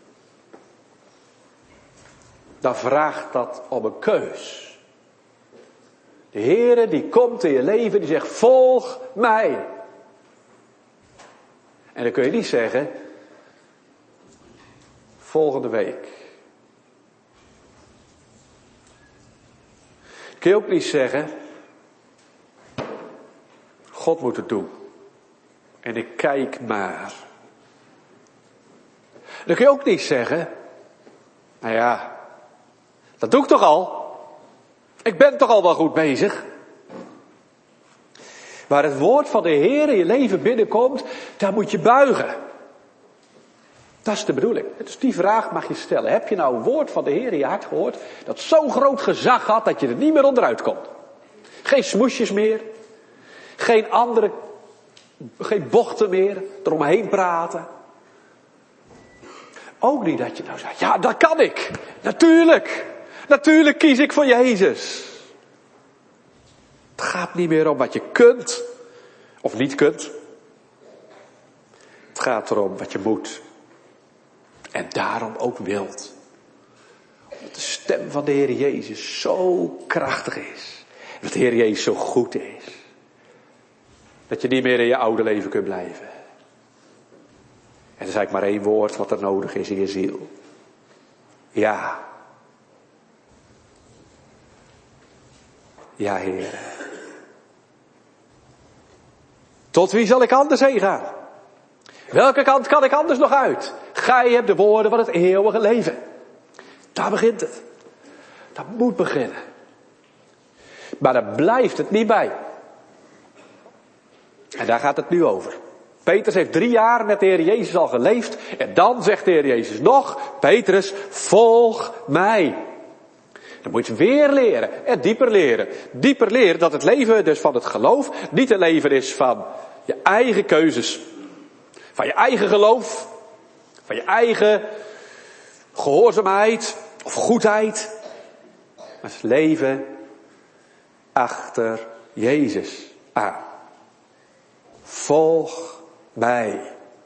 Speaker 2: dan vraagt dat om een keus. De Heere die komt in je leven, die zegt, volg mij. En dan kun je niet zeggen, volgende week. Kun je ook niet zeggen, God moet het doen. En ik kijk maar. Dan kun je ook niet zeggen, nou ja, dat doe ik toch al. Ik ben toch al wel goed bezig. Waar het woord van de Heer in je leven binnenkomt, daar moet je buigen. Dat is de bedoeling. Dus die vraag mag je stellen. Heb je nou een woord van de Heer in je hart gehoord, dat zo'n groot gezag had, dat je er niet meer onderuit komt? Geen smoesjes meer. Geen andere, geen bochten meer, eromheen praten. Ook niet dat je nou zegt, ja, dat kan ik. Natuurlijk. Natuurlijk kies ik voor Jezus. Het gaat niet meer om wat je kunt of niet kunt. Het gaat erom wat je moet. En daarom ook wilt. Omdat de stem van de Heer Jezus zo krachtig is. En dat de Heer Jezus zo goed is. Dat je niet meer in je oude leven kunt blijven. En er is eigenlijk maar één woord wat er nodig is in je ziel. Ja. Ja, Heer. Tot wie zal ik anders heen gaan? Welke kant kan ik anders nog uit? Gij hebt de woorden van het eeuwige leven. Daar begint het. Dat moet beginnen. Maar daar blijft het niet bij. En daar gaat het nu over. Petrus heeft drie jaar met de Heer Jezus al geleefd. En dan zegt de Heer Jezus nog, Petrus, volg mij. Dan moet je weer leren en dieper leren. Dieper leren dat het leven dus van het geloof niet een leven is van je eigen keuzes. Van je eigen geloof. Van je eigen gehoorzaamheid of goedheid. Maar het is leven achter Jezus aan. Volg mij.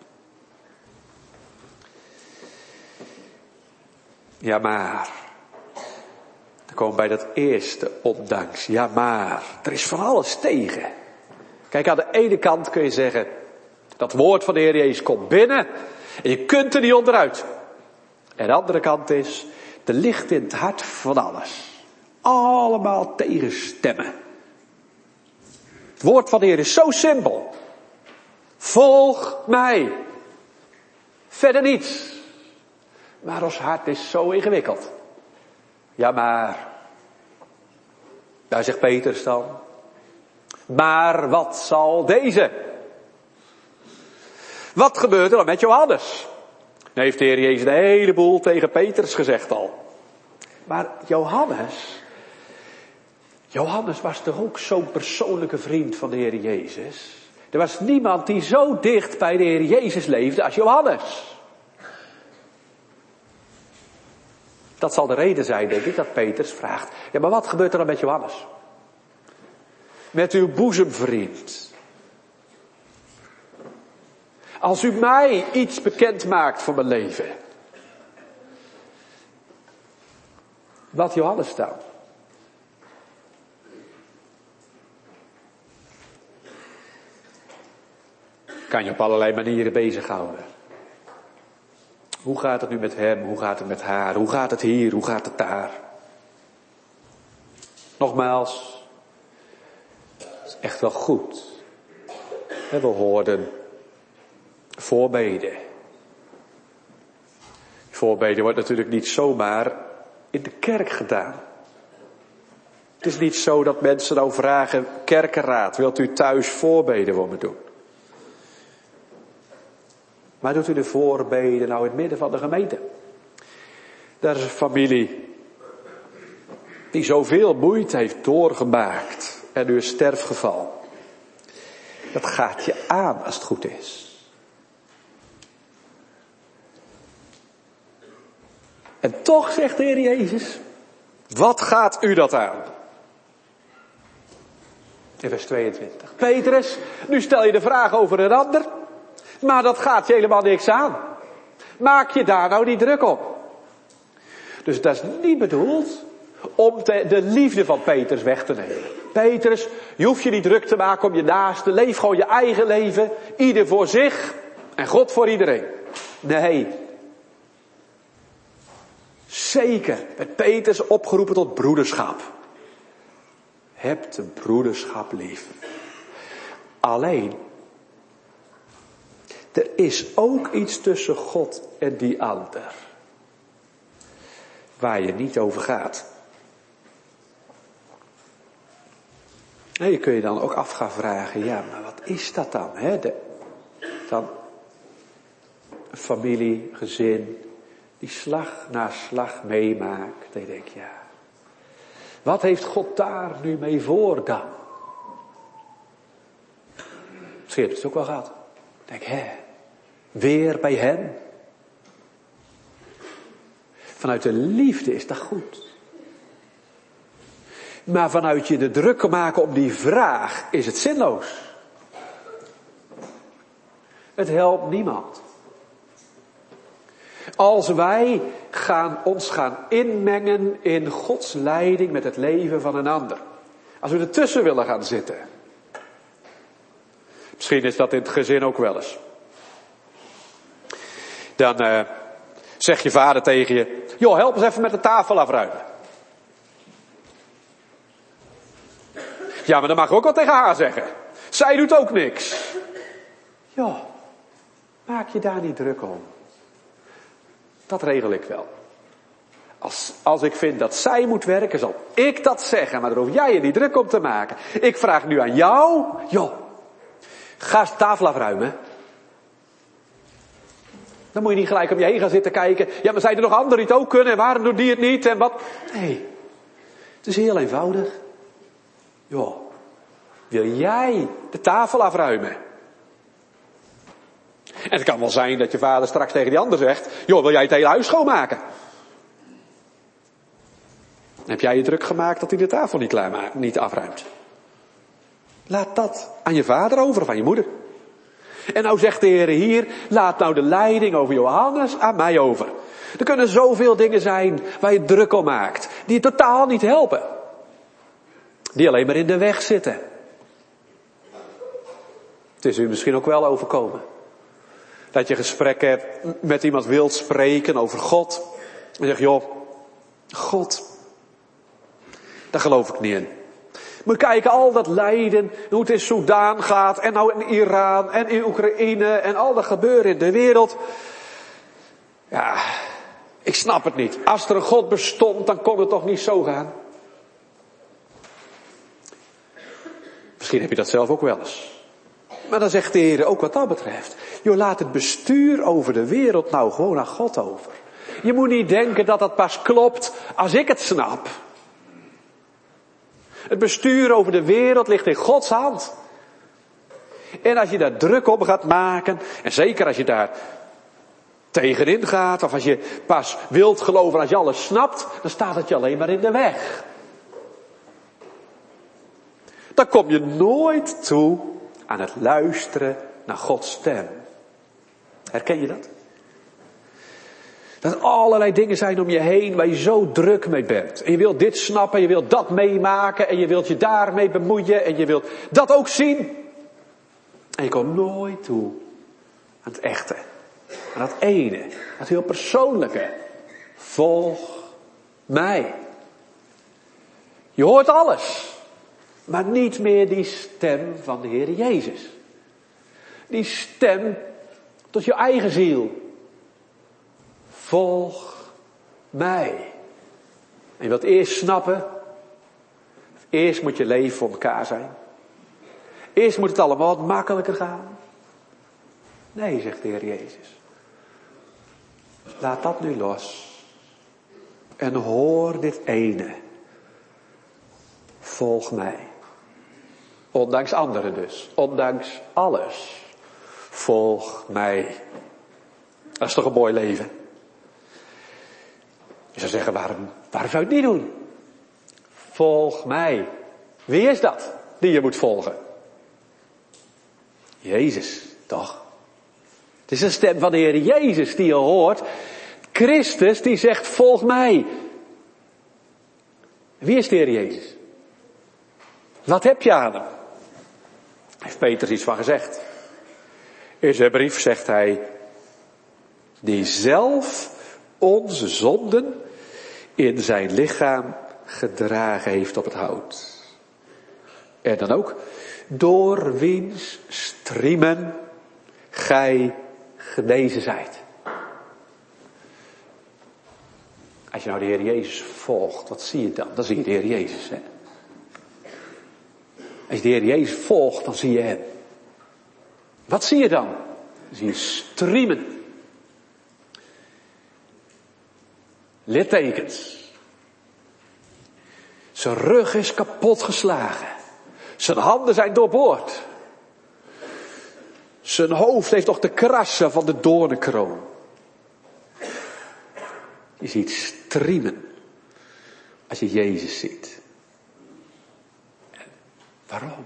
Speaker 2: Ja maar. Dan komen we bij dat eerste ondanks. Ja maar. Er is van alles tegen. Kijk, aan de ene kant kun je zeggen. Dat woord van de Heer Jezus komt binnen. En je kunt er niet onderuit. En de andere kant is. Er ligt in het hart van alles. Allemaal tegenstemmen. Het woord van de Heer is zo simpel. Volg mij. Verder niets. Maar ons hart is zo ingewikkeld. Ja maar. Daar zegt Petrus dan. Maar wat zal deze? Wat gebeurt er dan met Johannes? Dan heeft de Heer Jezus een heleboel tegen Petrus gezegd al. Maar Johannes. Johannes was toch ook zo'n persoonlijke vriend van de Heer Jezus. Er was niemand die zo dicht bij de Heer Jezus leefde als Johannes. Dat zal de reden zijn, denk ik, dat Petrus vraagt. Ja, maar wat gebeurt er dan met Johannes? Met uw boezemvriend. Als u mij iets bekend maakt van mijn leven. Wat Johannes dan? Kan je op allerlei manieren bezighouden. Hoe gaat het nu met hem? Hoe gaat het met haar? Hoe gaat het hier? Hoe gaat het daar? Nogmaals, het is echt wel goed. We hoorden voorbeden. Voorbeden wordt natuurlijk niet zomaar in de kerk gedaan. Het is niet zo dat mensen nou vragen, kerkenraad, wilt u thuis voorbeden voor me doen? Maar doet u de voorbeden nou in het midden van de gemeente? Daar is een familie die zoveel moeite heeft doorgemaakt en nu een sterfgeval. Dat gaat je aan als het goed is. En toch zegt de Heer Jezus, wat gaat u dat aan? In vers tweeëntwintig. Petrus, nu stel je de vraag over een ander, maar dat gaat je helemaal niks aan. Maak je daar nou niet druk op. Dus dat is niet bedoeld om te, de liefde van Petrus weg te nemen. Petrus, je hoeft je niet druk te maken om je naaste. Leef gewoon je eigen leven. Ieder voor zich en God voor iedereen. Nee. Zeker werd Petrus opgeroepen tot broederschap. Heb de broederschap lief. Alleen, er is ook iets tussen God en die ander. Waar je niet over gaat. En je kun je dan ook af gaan vragen, ja, maar wat is dat dan? Hè? De, dan een familie, gezin, die slag na slag meemaakt. Dan denk ik, ja, wat heeft God daar nu mee voor dan? Misschien heb je het ook wel gehad. Ik denk, hè, weer bij hen. Vanuit de liefde is dat goed. Maar vanuit je de druk maken om die vraag is het zinloos. Het helpt niemand. Als wij gaan, ons gaan inmengen in Gods leiding met het leven van een ander. Als we ertussen willen gaan zitten. Misschien is dat in het gezin ook wel eens. Dan uh, zegt je vader tegen je, joh, help eens even met de tafel afruimen. Ja, maar dan mag ik ook wel tegen haar zeggen. Zij doet ook niks. Joh, maak je daar niet druk om. Dat regel ik wel. Als, als ik vind dat zij moet werken, zal ik dat zeggen. Maar daar hoef jij je niet druk om te maken. Ik vraag nu aan jou. Joh, ga eens de tafel afruimen. Dan moet je niet gelijk om je heen gaan zitten kijken. Ja, maar zijn er nog anderen die het ook kunnen? En waarom doen die het niet? En wat? Nee, het is heel eenvoudig. Joh, wil jij de tafel afruimen? En het kan wel zijn dat je vader straks tegen die ander zegt, joh, wil jij het hele huis schoonmaken? Heb jij je druk gemaakt dat hij de tafel niet, klaar maakt, niet afruimt? Laat dat aan je vader over of aan je moeder. En nou zegt de Heer hier, laat nou de leiding over Johannes aan mij over. Er kunnen zoveel dingen zijn waar je druk om maakt, die je totaal niet helpen. Die alleen maar in de weg zitten. Het is u misschien ook wel overkomen. Dat je gesprek hebt met iemand wilt spreken over God. En zegt, joh, God, daar geloof ik niet in. We kijken al dat lijden, hoe het in Soudaan gaat, en nou in Iran, en in Oekraïne, en al dat gebeuren in de wereld. Ja, ik snap het niet. Als er een God bestond, dan kon het toch niet zo gaan? Misschien heb je dat zelf ook wel eens. Maar dan zegt de Heer ook wat dat betreft, joh, laat het bestuur over de wereld nou gewoon aan God over. Je moet niet denken dat dat pas klopt als ik het snap. Het bestuur over de wereld ligt in Gods hand. En als je daar druk op gaat maken, en zeker als je daar tegenin gaat, of als je pas wilt geloven als je alles snapt, dan staat het je alleen maar in de weg. Dan kom je nooit toe aan het luisteren naar Gods stem. Herken je dat? Dat er allerlei dingen zijn om je heen waar je zo druk mee bent. En je wilt dit snappen, je wilt dat meemaken en je wilt je daarmee bemoeien en je wilt dat ook zien. En je komt nooit toe aan het echte. Aan dat ene, dat heel persoonlijke. Volg mij. Je hoort alles. Maar niet meer die stem van de Heer Jezus. Die stem tot je eigen ziel. Volg mij. En je wilt eerst snappen. Eerst moet je leven voor elkaar zijn. Eerst moet het allemaal wat makkelijker gaan. Nee, zegt de Heer Jezus. Laat dat nu los. En hoor dit ene. Volg mij. Ondanks anderen dus. Ondanks alles. Volg mij. Dat is toch een mooi leven. Je zou zeggen, waarom, waarom zou je het niet doen? Volg mij. Wie is dat die je moet volgen? Jezus, toch? Het is de stem van de Heer Jezus die je hoort. Christus die zegt, volg mij. Wie is de Heer Jezus? Wat heb je aan hem? Heeft Peter iets van gezegd. In zijn brief zegt hij, die zelf onze zonden in zijn lichaam gedragen heeft op het hout. En dan ook, door wiens striemen gij genezen zijt. Als je nou de Heer Jezus volgt, wat zie je dan? Dan zie je de Heer Jezus, hè? Als je de Heer Jezus volgt, dan zie je hem. Wat zie je dan? Dan zie je striemen. Littekens. Zijn rug is kapot geslagen. Zijn handen zijn doorboord. Zijn hoofd heeft nog de krassen van de doornenkroon. Je ziet striemen als je Jezus ziet. Waarom?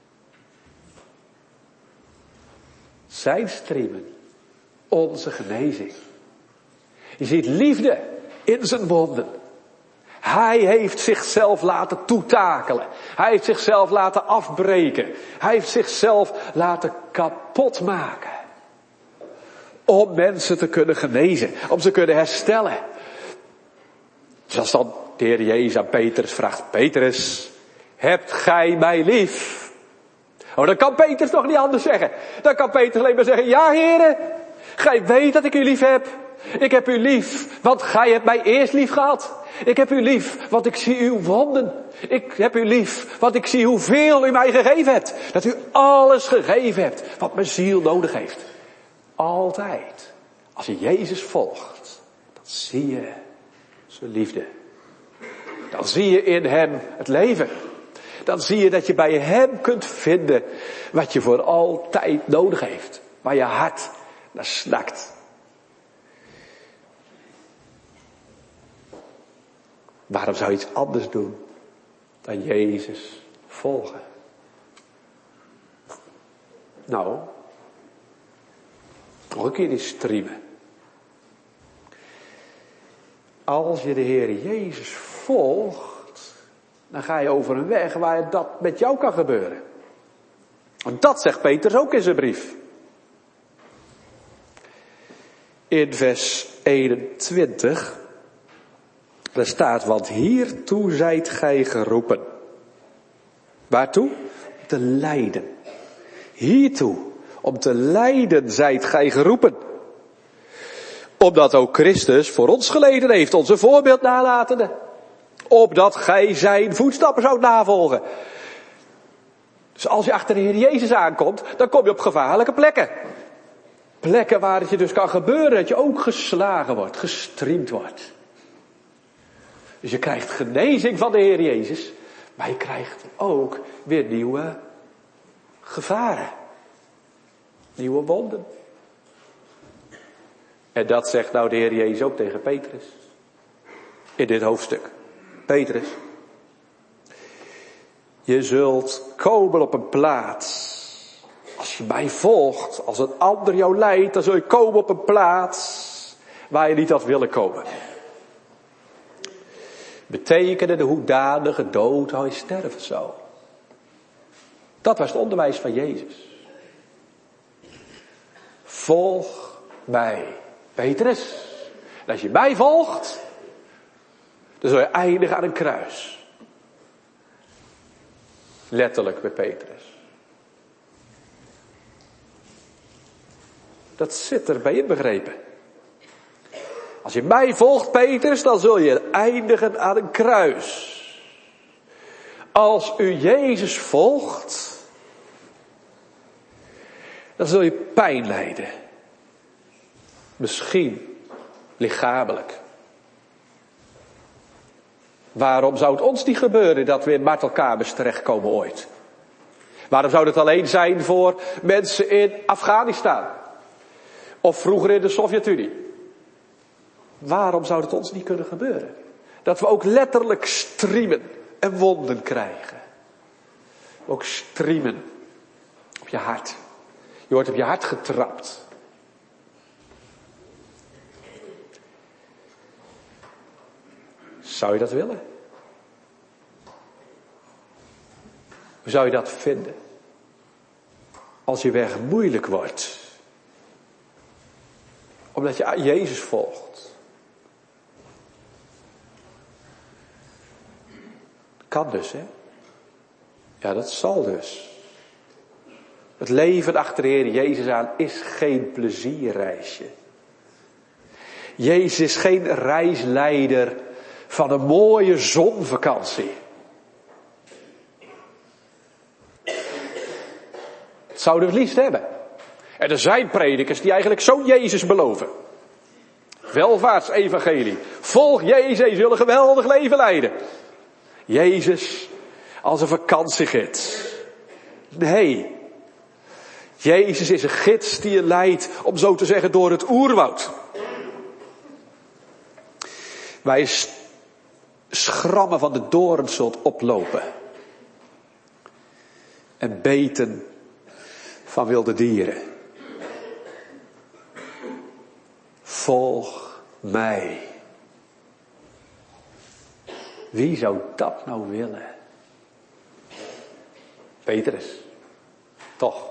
Speaker 2: Zijn striemen, onze genezing. Je ziet liefde in zijn wonden. Hij heeft zichzelf laten toetakelen. Hij heeft zichzelf laten afbreken. Hij heeft zichzelf laten kapot maken. Om mensen te kunnen genezen. Om ze te kunnen herstellen. Dus als dan de Heer Jezus aan Petrus vraagt. Petrus, hebt gij mij lief? Oh, dan kan Petrus toch niet anders zeggen. Dan kan Petrus alleen maar zeggen. Ja, Heere, gij weet dat ik u lief heb. Ik heb u lief, want gij hebt mij eerst lief gehad. Ik heb u lief, want ik zie uw wonden. Ik heb u lief, want ik zie hoeveel u mij gegeven hebt. Dat u alles gegeven hebt wat mijn ziel nodig heeft. Altijd. Als je Jezus volgt, dan zie je zijn liefde. Dan zie je in hem het leven. Dan zie je dat je bij hem kunt vinden wat je voor altijd nodig heeft. Waar je hart naar snakt. Waarom zou je iets anders doen dan Jezus volgen? Nou, nog een keer die streamen. Als je de Heer Jezus volgt, dan ga je over een weg waar dat met jou kan gebeuren. En dat zegt Petrus ook in zijn brief. In vers eenentwintig, daar staat, want hiertoe zijt gij geroepen. Waartoe? Om te lijden. Hiertoe, om te lijden zijt gij geroepen. Omdat ook Christus voor ons geleden heeft, onze voorbeeld nalatende. Opdat gij zijn voetstappen zoudt navolgen. Dus als je achter de Heer Jezus aankomt, dan kom je op gevaarlijke plekken. Plekken waar het je dus kan gebeuren dat je ook geslagen wordt, gestriemd wordt. Dus je krijgt genezing van de Heer Jezus, maar je krijgt ook weer nieuwe gevaren. Nieuwe wonden. En dat zegt nou de Heer Jezus ook tegen Petrus. In dit hoofdstuk. Petrus. Je zult komen op een plaats. Als je mij volgt, als een ander jou leidt, dan zul je komen op een plaats waar je niet had willen komen. Betekende de hoedanige dood hij sterven zou. Dat was het onderwijs van Jezus. Volg mij, Petrus. En als je mij volgt, dan zul je eindigen aan een kruis. Letterlijk bij Petrus. Dat zit erbij inbegrepen. Als je mij volgt, Petrus, dan zul je eindigen aan een kruis. Als u Jezus volgt, dan zul je pijn lijden. Misschien lichamelijk. Waarom zou het ons niet gebeuren dat we in martelkamers terechtkomen ooit? Waarom zou het alleen zijn voor mensen in Afghanistan? Of vroeger in de Sovjet-Unie? Waarom zou het ons niet kunnen gebeuren? Dat we ook letterlijk striemen en wonden krijgen. Ook striemen op je hart. Je wordt op je hart getrapt. Zou je dat willen? Hoe zou je dat vinden? Als je weg moeilijk wordt. Omdat je Jezus volgt. Kan dus, hè? Ja, dat zal dus. Het leven achter de Heer Jezus aan is geen plezierreisje. Jezus is geen reisleider van een mooie zonvakantie. Dat zouden we het liefst hebben. En er zijn predikers die eigenlijk zo'n Jezus beloven. Welvaartsevangelie. Volg Jezus, je zult een geweldig leven leiden. Jezus als een vakantiegids. Nee. Jezus is een gids die je leidt, om zo te zeggen, door het oerwoud. Waar je schrammen van de doorn zult oplopen. En beten van wilde dieren. Volg mij. Wie zou dat nou willen? Petrus. Toch.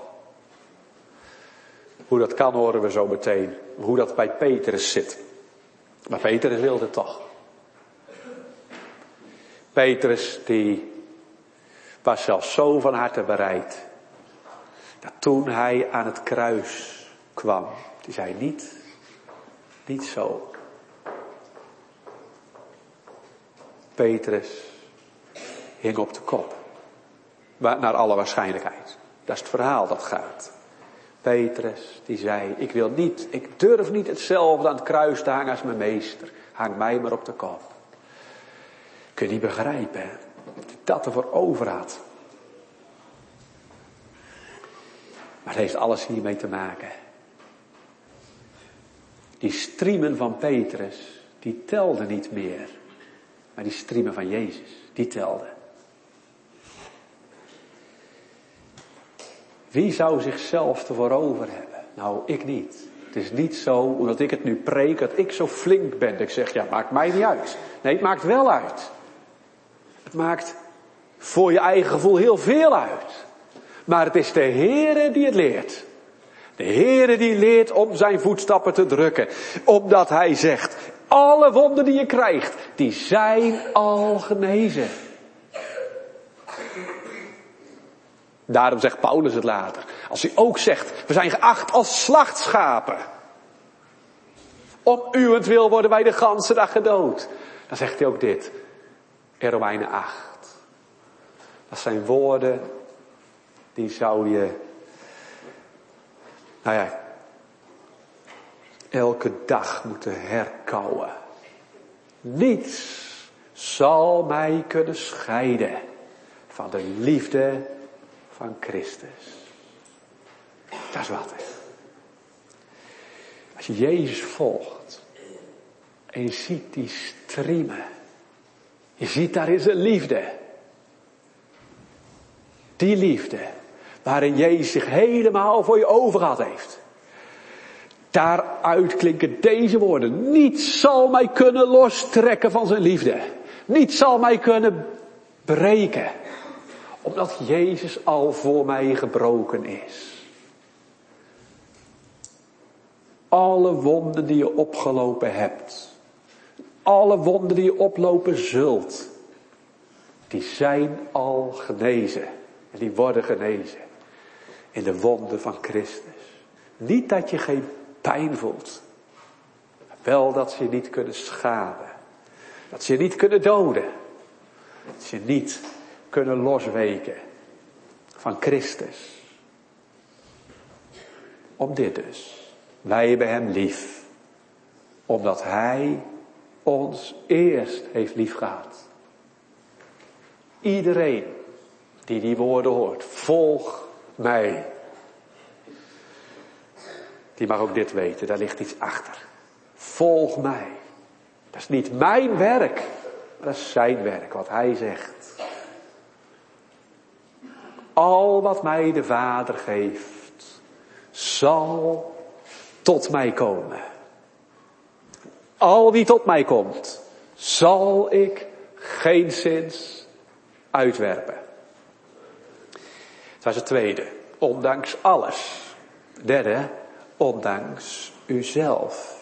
Speaker 2: Hoe dat kan horen we zo meteen. Hoe dat bij Petrus zit. Maar Petrus wilde het toch. Petrus die was zelfs zo van harte bereid. Dat toen hij aan het kruis kwam. Die zei niet. Niet zo. Petrus hing op de kop. Naar alle waarschijnlijkheid. Dat is het verhaal dat gaat. Petrus die zei, ik wil niet, ik durf niet hetzelfde aan het kruis te hangen als mijn meester. Hang mij maar op de kop. Kun je niet begrijpen, hè? Dat hij dat ervoor over had. Maar het heeft alles hiermee te maken. Die striemen van Petrus, die telden niet meer. Maar die striemen van Jezus, die telden. Wie zou zichzelf ervoor over hebben? Nou, ik niet. Het is niet zo, omdat ik het nu preek, dat ik zo flink ben. Dat ik zeg, ja, maakt mij niet uit. Nee, het maakt wel uit. Het maakt voor je eigen gevoel heel veel uit. Maar het is de Heere die het leert. De Heere die leert om zijn voetstappen te drukken. Omdat hij zegt, alle wonden die je krijgt, die zijn al genezen. Daarom zegt Paulus het later. Als hij ook zegt, we zijn geacht als slachtschapen. Om uwentwil worden wij de ganse dag gedood. Dan zegt hij ook dit. In Romeinen acht. Dat zijn woorden, die zou je, nou ja, elke dag moeten herkauwen. Niets zal mij kunnen scheiden van de liefde van Christus. Dat is wat. Hè. Als je Jezus volgt en je ziet die striemen, je ziet daarin zijn liefde. Die liefde waarin Jezus zich helemaal voor je over gehad heeft. Daaruit klinken deze woorden. Niets zal mij kunnen lostrekken van zijn liefde. Niets zal mij kunnen breken. Omdat Jezus al voor mij gebroken is. Alle wonden die je opgelopen hebt. Alle wonden die je oplopen zult. Die zijn al genezen. En die worden genezen. In de wonden van Christus. Niet dat je geen pijn voelt. Wel dat ze je niet kunnen schaden. Dat ze je niet kunnen doden. Dat ze je niet kunnen losweken van Christus. Om dit dus. Wij hebben hem lief. Omdat hij ons eerst heeft lief gehad. Iedereen die die woorden hoort. Volg mij. Die mag ook dit weten. Daar ligt iets achter. Volg mij. Dat is niet mijn werk. Maar dat is zijn werk. Wat hij zegt. Al wat mij de Vader geeft. Zal tot mij komen. Al wie tot mij komt. Zal ik geenszins uitwerpen. Het was het tweede. Ondanks alles. Derde. Ondanks uzelf.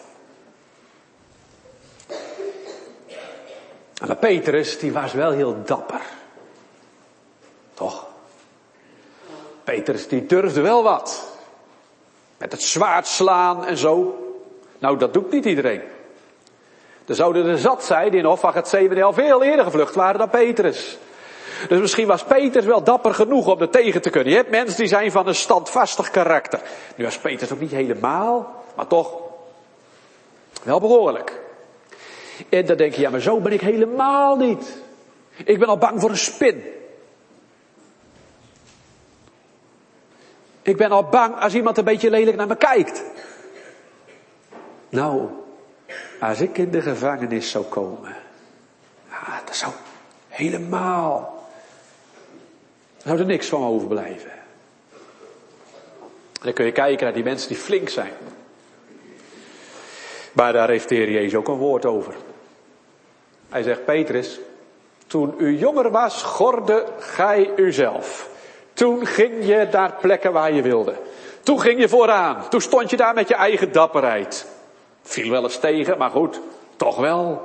Speaker 2: Maar Petrus, die was wel heel dapper. Toch? Petrus, die durfde wel wat. Met het zwaard slaan en zo. Nou, dat doet niet iedereen. Er zouden er zat zijn die nog van Getsemane al veel eerder gevlucht waren dan Petrus. Dus misschien was Petrus wel dapper genoeg om er tegen te kunnen. Je hebt mensen die zijn van een standvastig karakter. Nu was Petrus ook niet helemaal, maar toch wel behoorlijk. En dan denk je, ja, maar zo ben ik helemaal niet. Ik ben al bang voor een spin. Ik ben al bang als iemand een beetje lelijk naar me kijkt. Nou, als ik in de gevangenis zou komen. Ja, dat zou helemaal. Zou er niks van overblijven. Dan kun je kijken naar die mensen die flink zijn. Maar daar heeft de Heer Jezus ook een woord over. Hij zegt, Petrus, toen u jonger was, gorde gij uzelf. Toen ging je naar plekken waar je wilde. Toen ging je vooraan. Toen stond je daar met je eigen dapperheid. Viel wel eens tegen, maar goed, toch wel.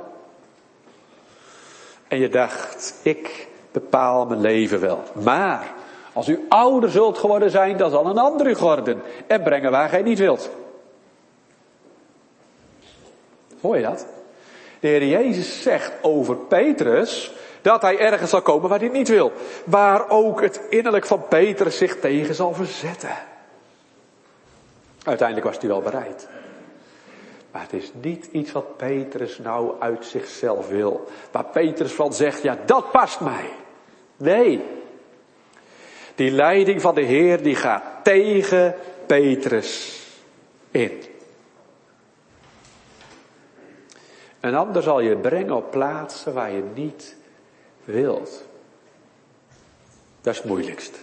Speaker 2: En je dacht, ik bepaal mijn leven wel. Maar als u ouder zult geworden zijn, dan zal een ander u gorden en brengen waar gij niet wilt. Hoor je dat? De Heer Jezus zegt over Petrus dat hij ergens zal komen waar hij niet wil. Waar ook het innerlijk van Petrus zich tegen zal verzetten. Uiteindelijk was hij wel bereid. Maar het is niet iets wat Petrus nou uit zichzelf wil. Waar Petrus van zegt, ja dat past mij. Nee. Die leiding van de Heer die gaat tegen Petrus in. Een ander zal je brengen op plaatsen waar je niet wilt. Dat is het moeilijkst.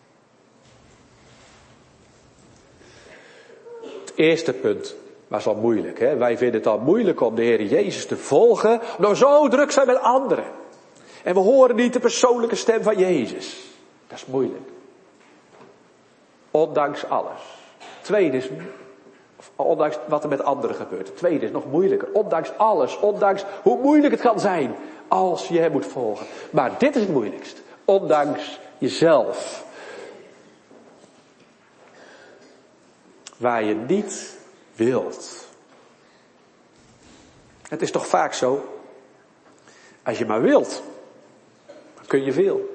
Speaker 2: Het eerste punt was al moeilijk. Hè? Wij vinden het al moeilijk om de Heer Jezus te volgen. Omdat we zo druk zijn met anderen. En we horen niet de persoonlijke stem van Jezus. Dat is moeilijk. Ondanks alles. Tweede is, ondanks wat er met anderen gebeurt. Het tweede is nog moeilijker. Ondanks alles. Ondanks hoe moeilijk het kan zijn. Als je hem moet volgen. Maar dit is het moeilijkst. Ondanks jezelf. Waar je niet wilt. Het is toch vaak zo. Als je maar wilt. Dan kun je veel.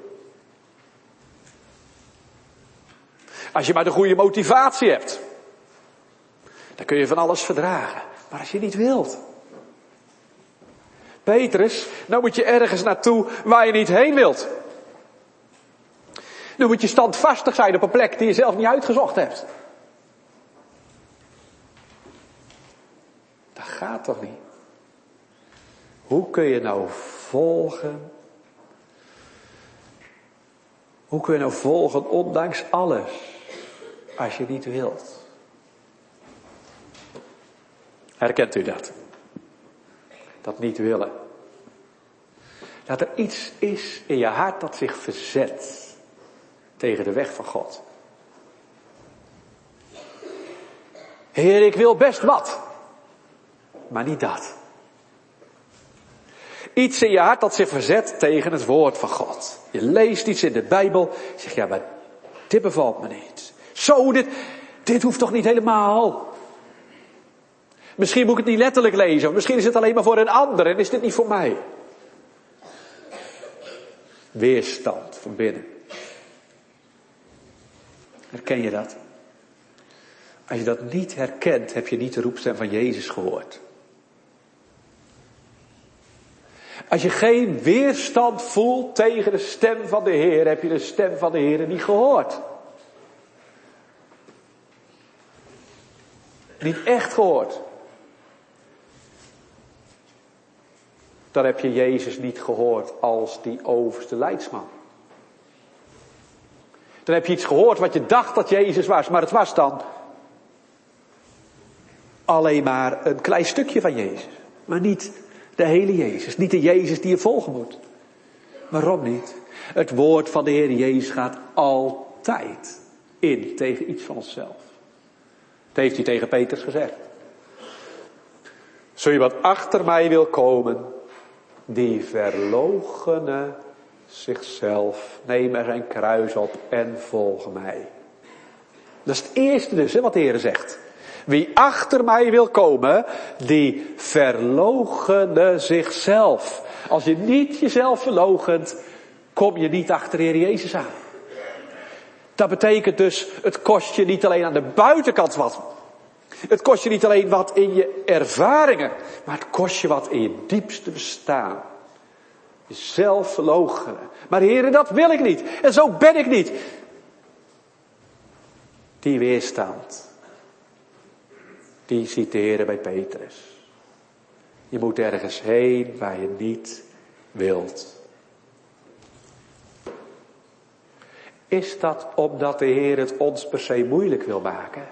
Speaker 2: Als je maar de goede motivatie hebt. Dan kun je van alles verdragen. Maar als je niet wilt. Petrus, nou moet je ergens naartoe waar je niet heen wilt. Nu moet je standvastig zijn op een plek die je zelf niet uitgezocht hebt. Dat gaat toch niet? Hoe kun je nou volgen? Hoe kun je nou volgen ondanks alles? Als je niet wilt. Herkent u dat? Dat niet willen. Dat er iets is in je hart dat zich verzet tegen de weg van God. Heer, ik wil best wat. Maar niet dat. Iets in je hart dat zich verzet tegen het woord van God. Je leest iets in de Bijbel. Je zegt, ja, maar dit bevalt me niet. Zo, dit, dit hoeft toch niet helemaal. Misschien moet ik het niet letterlijk lezen. Of misschien is het alleen maar voor een ander en is dit niet voor mij. Weerstand van binnen. Herken je dat? Als je dat niet herkent, heb je niet de roepstem van Jezus gehoord. Als je geen weerstand voelt tegen de stem van de Heer, heb je de stem van de Heer niet gehoord. Niet echt gehoord. Dan heb je Jezus niet gehoord als die overste leidsman. Dan heb je iets gehoord wat je dacht dat Jezus was, maar het was dan alleen maar een klein stukje van Jezus. Maar niet de hele Jezus, niet de Jezus die je volgen moet. Waarom niet? Het woord van de Heer Jezus gaat altijd in tegen iets van onszelf. Dat heeft hij tegen Petrus gezegd. Zo iemand achter mij wil komen, die verloochene zichzelf, neem er zijn kruis op en volg mij. Dat is het eerste dus, hè, wat de Heer zegt. Wie achter mij wil komen, die verloochene zichzelf. Als je niet jezelf verloochent, kom je niet achter de Heer Jezus aan. Dat betekent dus, het kost je niet alleen aan de buitenkant wat. Het kost je niet alleen wat in je ervaringen, maar het kost je wat in je diepste bestaan. Jezelf verloochenen. Maar Heere, dat wil ik niet. En zo ben ik niet. Die weerstand. Die ziet de Heer bij Petrus. Je moet ergens heen waar je niet wilt. Is dat omdat de Heer het ons per se moeilijk wil maken?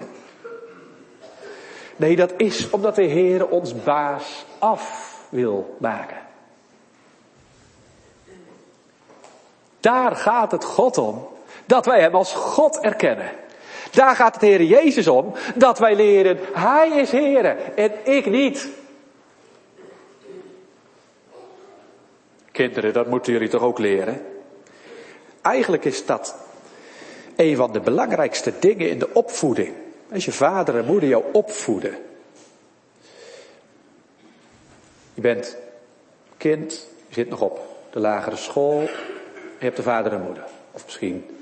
Speaker 2: Nee, dat is omdat de Heer ons baas af wil maken. Daar gaat het God om. Dat wij hem als God erkennen. Daar gaat het Heer Jezus om. Dat wij leren, Hij is Heer en ik niet. Kinderen, dat moeten jullie toch ook leren? Eigenlijk is dat een van de belangrijkste dingen in de opvoeding. Als je vader en moeder jou opvoeden. Je bent kind, je zit nog op de lagere school. Je hebt een vader en moeder. Of misschien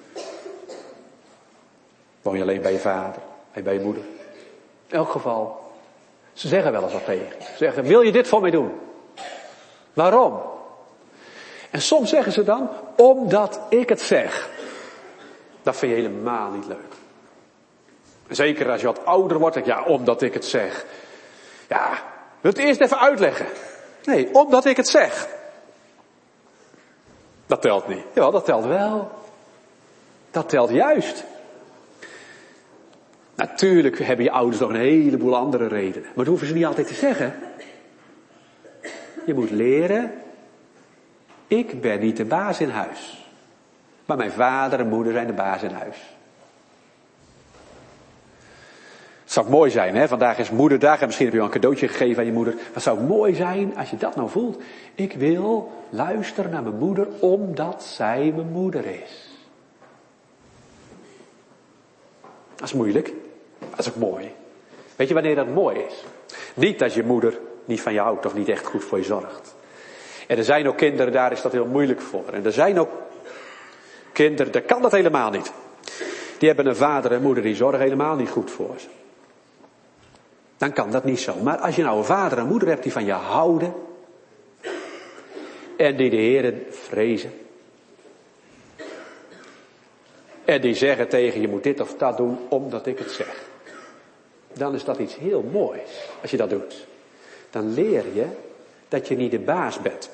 Speaker 2: woon je alleen bij je vader en bij je moeder. In elk geval, ze zeggen wel eens wat tegen je. Ze zeggen, wil je dit voor mij doen? Waarom? En soms zeggen ze dan, omdat ik het zeg. Dat vind je helemaal niet leuk. En zeker als je wat ouder wordt, denk je, ja, omdat ik het zeg. Ja, wil je het eerst even uitleggen? Nee, omdat ik het zeg. Dat telt niet. Ja, dat telt wel. Dat telt juist. Natuurlijk hebben je ouders nog een heleboel andere redenen. Maar dat hoeven ze niet altijd te zeggen. Je moet leren, ik ben niet de baas in huis. Maar mijn vader en moeder zijn de baas in huis. Het zou mooi zijn, hè? Vandaag is moederdag en misschien heb je al een cadeautje gegeven aan je moeder. Wat zou mooi zijn als je dat nou voelt. Ik wil luisteren naar mijn moeder omdat zij mijn moeder is. Dat is moeilijk. Dat is ook mooi. Weet je wanneer dat mooi is? Niet als je moeder niet van je houdt of niet echt goed voor je zorgt. En er zijn ook kinderen, daar is dat heel moeilijk voor. En er zijn ook kinderen, daar kan dat helemaal niet. Die hebben een vader en moeder die zorgen helemaal niet goed voor ze. Dan kan dat niet zo. Maar als je nou een vader en moeder hebt die van je houden. En die de Heere vrezen. En die zeggen tegen je moet dit of dat doen omdat ik het zeg. Dan is dat iets heel moois als je dat doet. Dan leer je dat je niet de baas bent.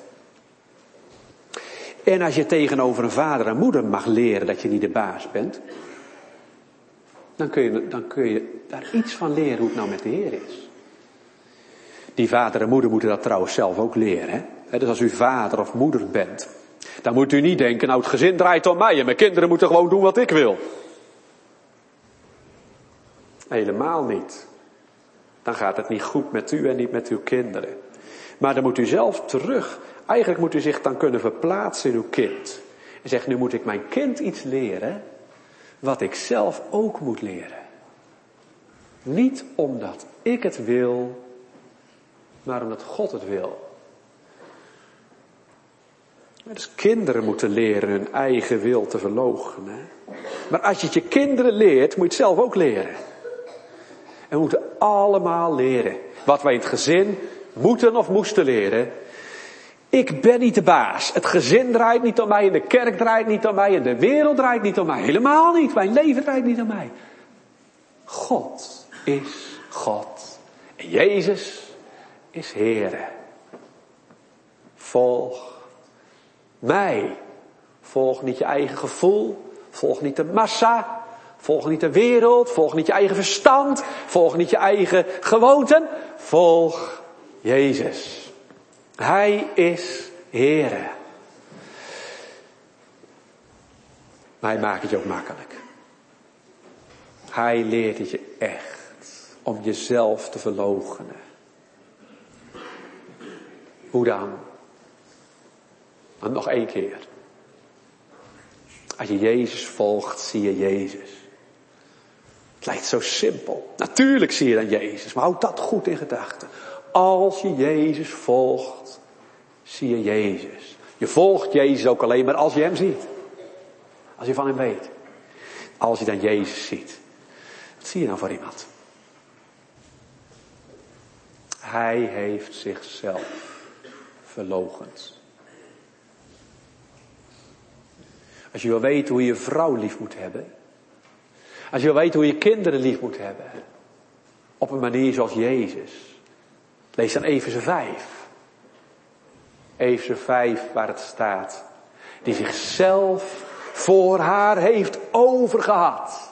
Speaker 2: En als je tegenover een vader en moeder mag leren dat je niet de baas bent. Dan kun je, dan kun je daar iets van leren hoe het nou met de Heer is. Die vader en moeder moeten dat trouwens zelf ook leren. Hè? Dus als u vader of moeder bent. Dan moet u niet denken, nou het gezin draait om mij en mijn kinderen moeten gewoon doen wat ik wil. Helemaal niet. Dan gaat het niet goed met u en niet met uw kinderen. Maar dan moet u zelf terug. Eigenlijk moet u zich dan kunnen verplaatsen in uw kind. En zeggen, nu moet ik mijn kind iets leren. Wat ik zelf ook moet leren. Niet omdat ik het wil. Maar omdat God het wil. Dus kinderen moeten leren hun eigen wil te verloochenen. Maar als je het je kinderen leert, moet je het zelf ook leren. En we moeten allemaal leren. Wat wij in het gezin moeten of moesten leren. Ik ben niet de baas. Het gezin draait niet om mij. En de kerk draait niet om mij. En de wereld draait niet om mij. Helemaal niet. Mijn leven draait niet om mij. God is God. En Jezus is Heere. Volg mij. Volg niet je eigen gevoel. Volg niet de massa. Volg niet de wereld. Volg niet je eigen verstand. Volg niet je eigen gewoonten. Volg Jezus. Hij is Heere. Maar hij maakt het je ook makkelijk. Hij leert het je echt om jezelf te verloochenen. Hoe dan? En nog één keer. Als je Jezus volgt, zie je Jezus. Het lijkt zo simpel. Natuurlijk zie je dan Jezus, maar houd dat goed in gedachten. Als je Jezus volgt, zie je Jezus. Je volgt Jezus ook alleen maar als je hem ziet. Als je van hem weet. Als je dan Jezus ziet. Wat zie je nou voor iemand? Hij heeft zichzelf verloochend. Als je wil weten hoe je je vrouw lief moet hebben. Als je wil weten hoe je kinderen lief moet hebben. Op een manier zoals Jezus. Lees dan Efeze vijf. Efeze vijf waar het staat. Die zichzelf voor haar heeft overgehad.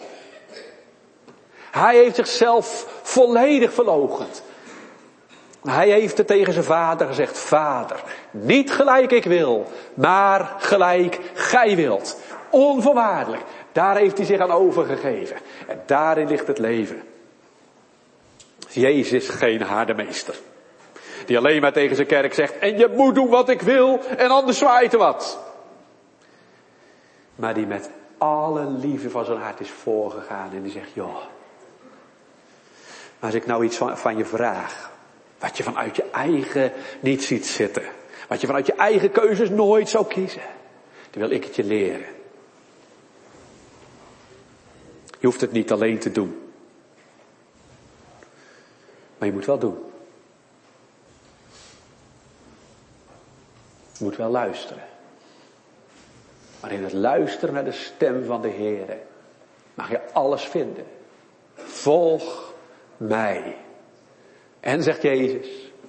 Speaker 2: Hij heeft zichzelf volledig verloochend. Hij heeft het tegen zijn vader gezegd. Vader, niet gelijk ik wil, maar gelijk gij wilt. Onvoorwaardelijk. Daar heeft hij zich aan overgegeven. En daarin ligt het leven. Jezus is geen harde meester. Die alleen maar tegen zijn kerk zegt. En je moet doen wat ik wil. En anders zwaait er wat. Maar die met alle liefde van zijn hart is voorgegaan. En die zegt. Joh. Maar als ik nou iets van, van je vraag. Wat je vanuit je eigen niet ziet zitten. Wat je vanuit je eigen keuzes nooit zou kiezen. Dan wil ik het je leren. Je hoeft het niet alleen te doen. Maar je moet wel doen. Je moet wel luisteren. Maar in het luisteren naar de stem van de Heer mag je alles vinden. Volg mij. En zegt Jezus,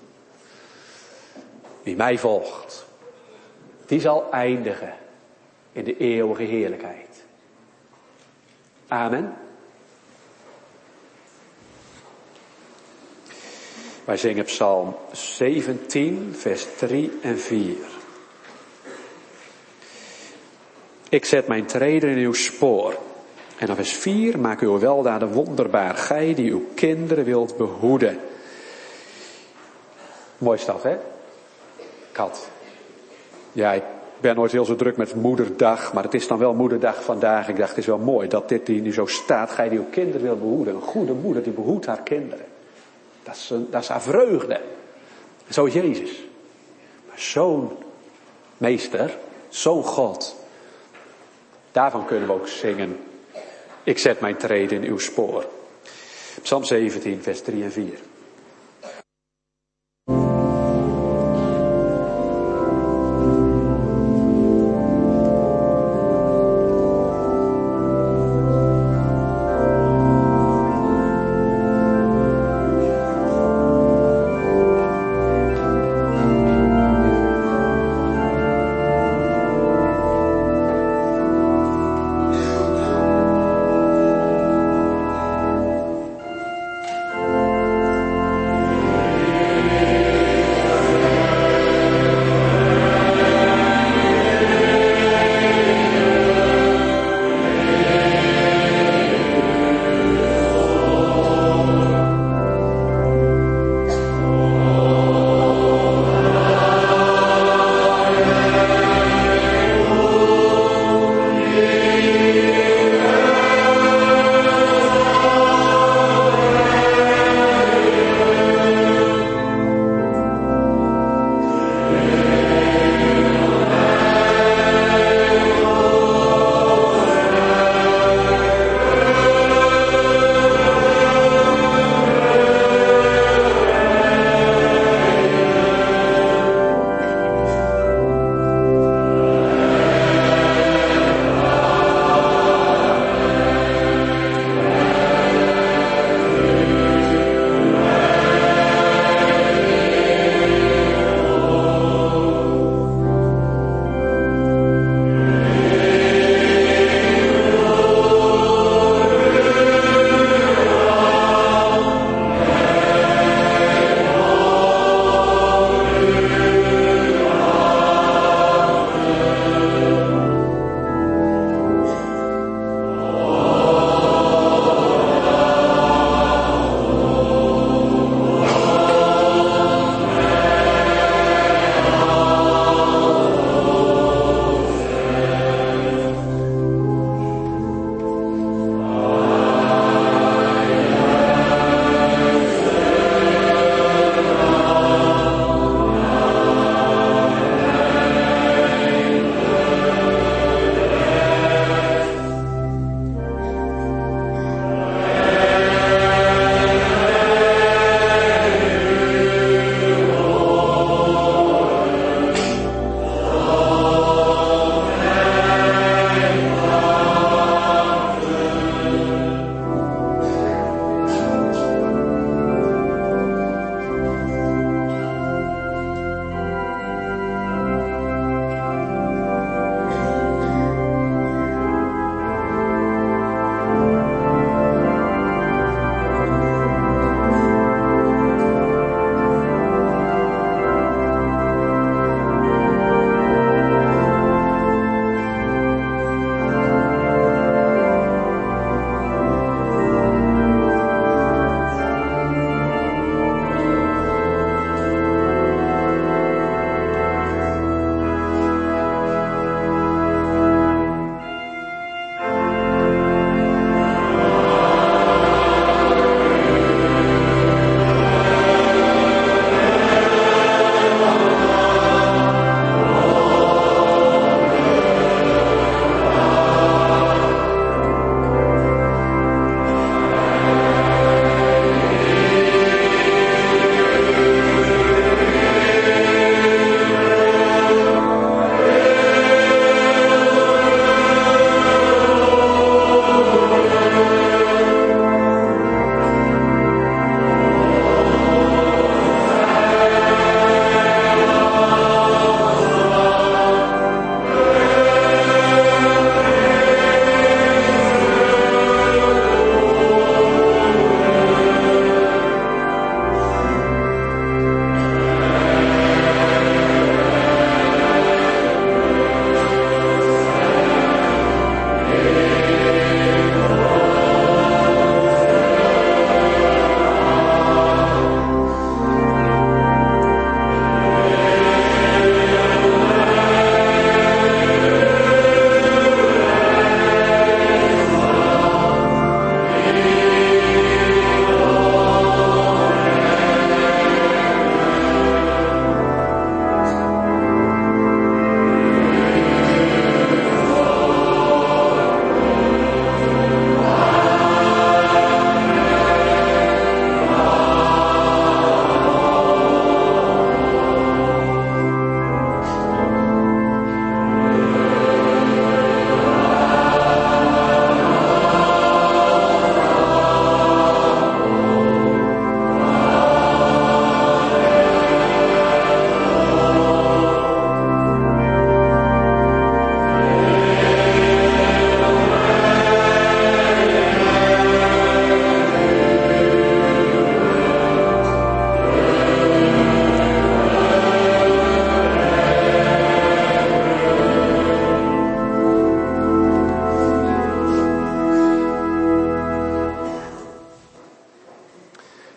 Speaker 2: wie mij volgt, die zal eindigen in de eeuwige heerlijkheid. Amen. Wij zingen Psalm zeventien, vers drie en vier. Ik zet mijn treden in uw spoor. En dan vers vier, maak uw weldaden wonderbaar, gij die uw kinderen wilt behoeden. Mooi is dat, hè? Ik had, ja, ik ben nooit heel zo druk met moederdag, maar het is dan wel moederdag vandaag. Ik dacht, het is wel mooi dat dit hier nu zo staat, gij die uw kinderen wilt behoeden. Een goede moeder die behoedt haar kinderen. Dat is, een, dat is haar vreugde. En zo is Jezus. Maar zo'n meester, zo'n God, daarvan kunnen we ook zingen. Ik zet mijn treden in uw spoor. Psalm zeventien, vers drie en vier.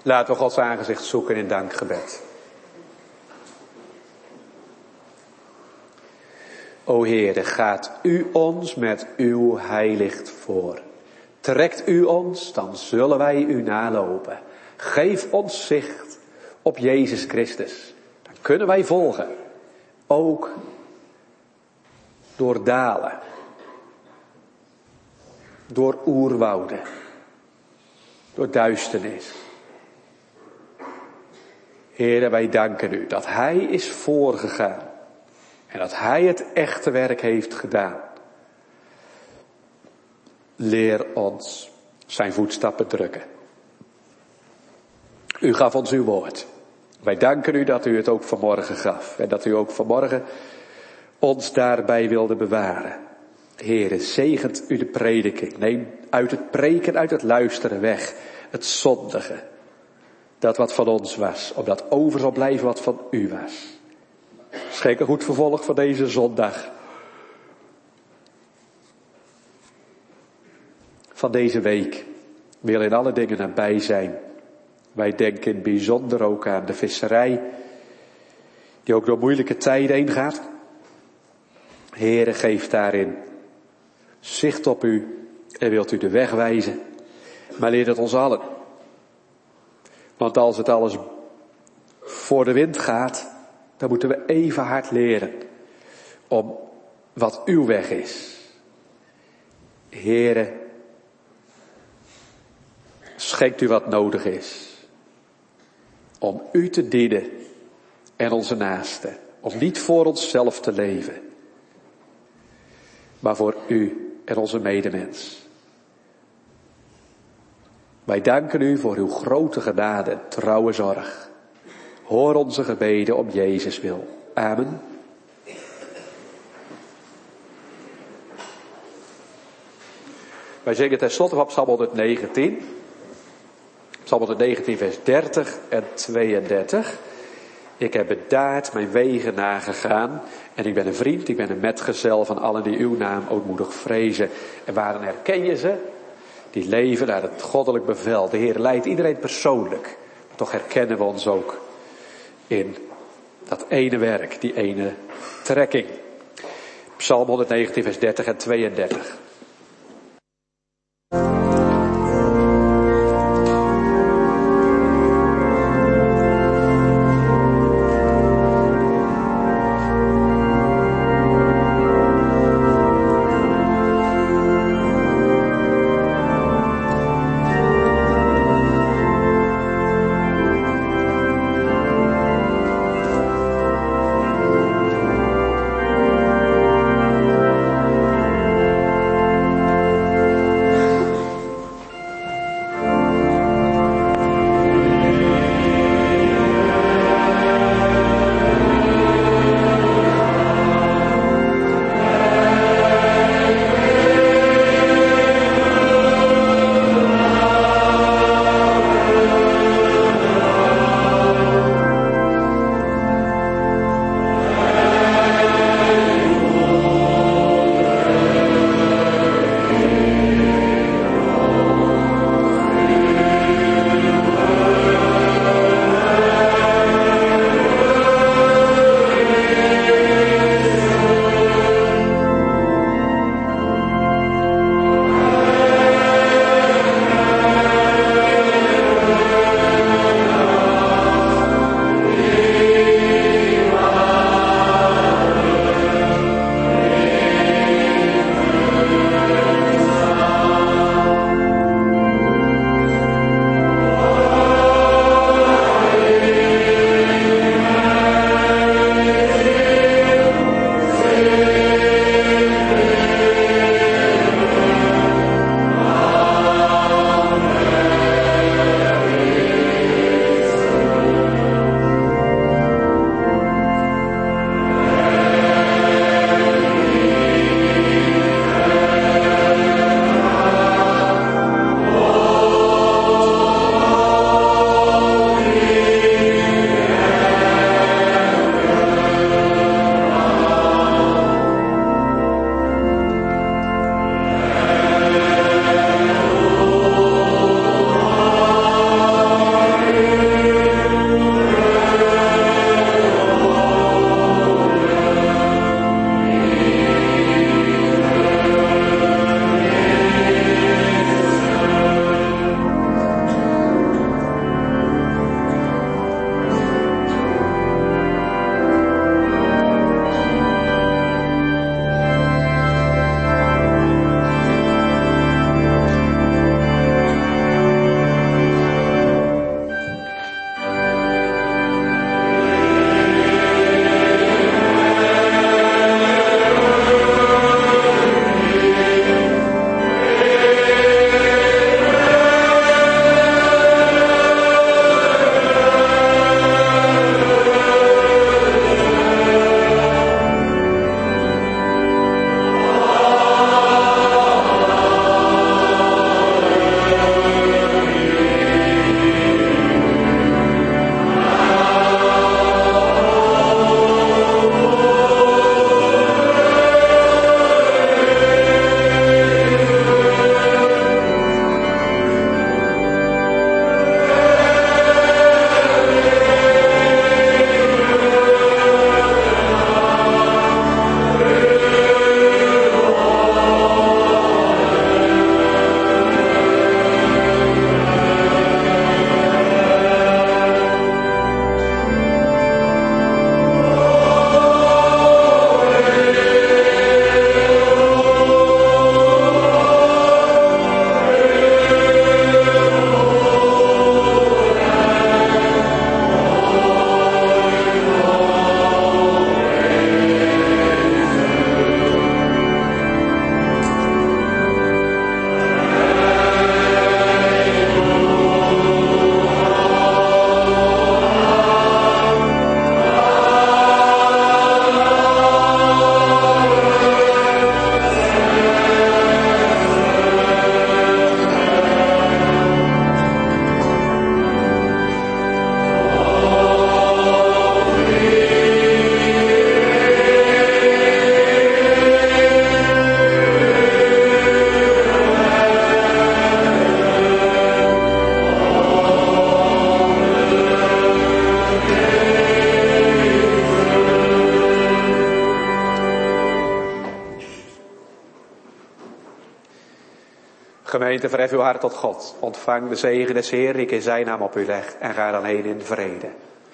Speaker 2: Laten we Gods aangezicht zoeken in dankgebed. O Heere, gaat u ons met uw heilicht voor. Trekt u ons, dan zullen wij u nalopen. Geef ons zicht op Jezus Christus. Dan kunnen wij volgen. Ook door dalen. Door oerwouden. Door duisternis. Heere, wij danken u dat Hij is voorgegaan. En dat Hij het echte werk heeft gedaan. Leer ons zijn voetstappen drukken. U gaf ons uw woord. Wij danken u dat u het ook vanmorgen gaf. En dat u ook vanmorgen ons daarbij wilde bewaren. Heere, zegent u de prediking. Neem uit het preken, uit het luisteren weg. Het zondige. Dat wat van ons was. Opdat over zal blijven wat van u was. Schenk een goed vervolg van deze zondag. Van deze week. Wil in alle dingen nabij zijn. Wij denken in het bijzonder ook aan de visserij. Die ook door moeilijke tijden heen gaat. Heere, geef daarin zicht op u. En wilt u de weg wijzen. Maar leer het ons allen. Want als het alles voor de wind gaat. Dan moeten we even hard leren. Om wat uw weg is. Heere. Schenkt u wat nodig is. Om u te dienen. En onze naasten. Om niet voor onszelf te leven. Maar voor u en onze medemens. Wij danken u voor uw grote genade en trouwe zorg. Hoor onze gebeden om Jezus wil. Amen. Wij zingen tenslotte van Psalm honderdnegentien. Psalm honderdnegentien vers dertig en tweeëndertig. Ik heb bedaard mijn wegen nagegaan. En ik ben een vriend, ik ben een metgezel van allen die uw naam ootmoedig vrezen. En waarin herken je ze? Die leven naar het goddelijk bevel. De Heer leidt iedereen persoonlijk. Maar toch herkennen we ons ook in dat ene werk, die ene trekking. Psalm honderdnegentien vers dertig en tweeëndertig. Gemeente, verhef uw hart tot God. Ontvang de zegen des Heer, die ik in zijn naam op u leg. En ga dan heen in vrede.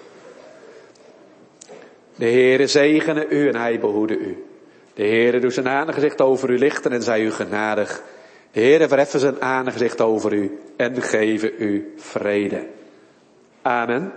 Speaker 2: De Heere zegene u en hij behoede u. De Heere doet zijn aangezicht over u lichten en zij u genadig. De Heere verheffen zijn aangezicht over u en geven u vrede. Amen.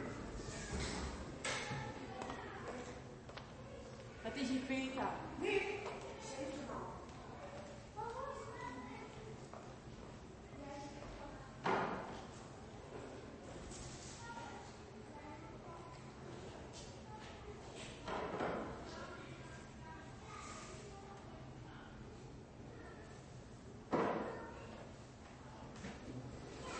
Speaker 3: Het is je Peter.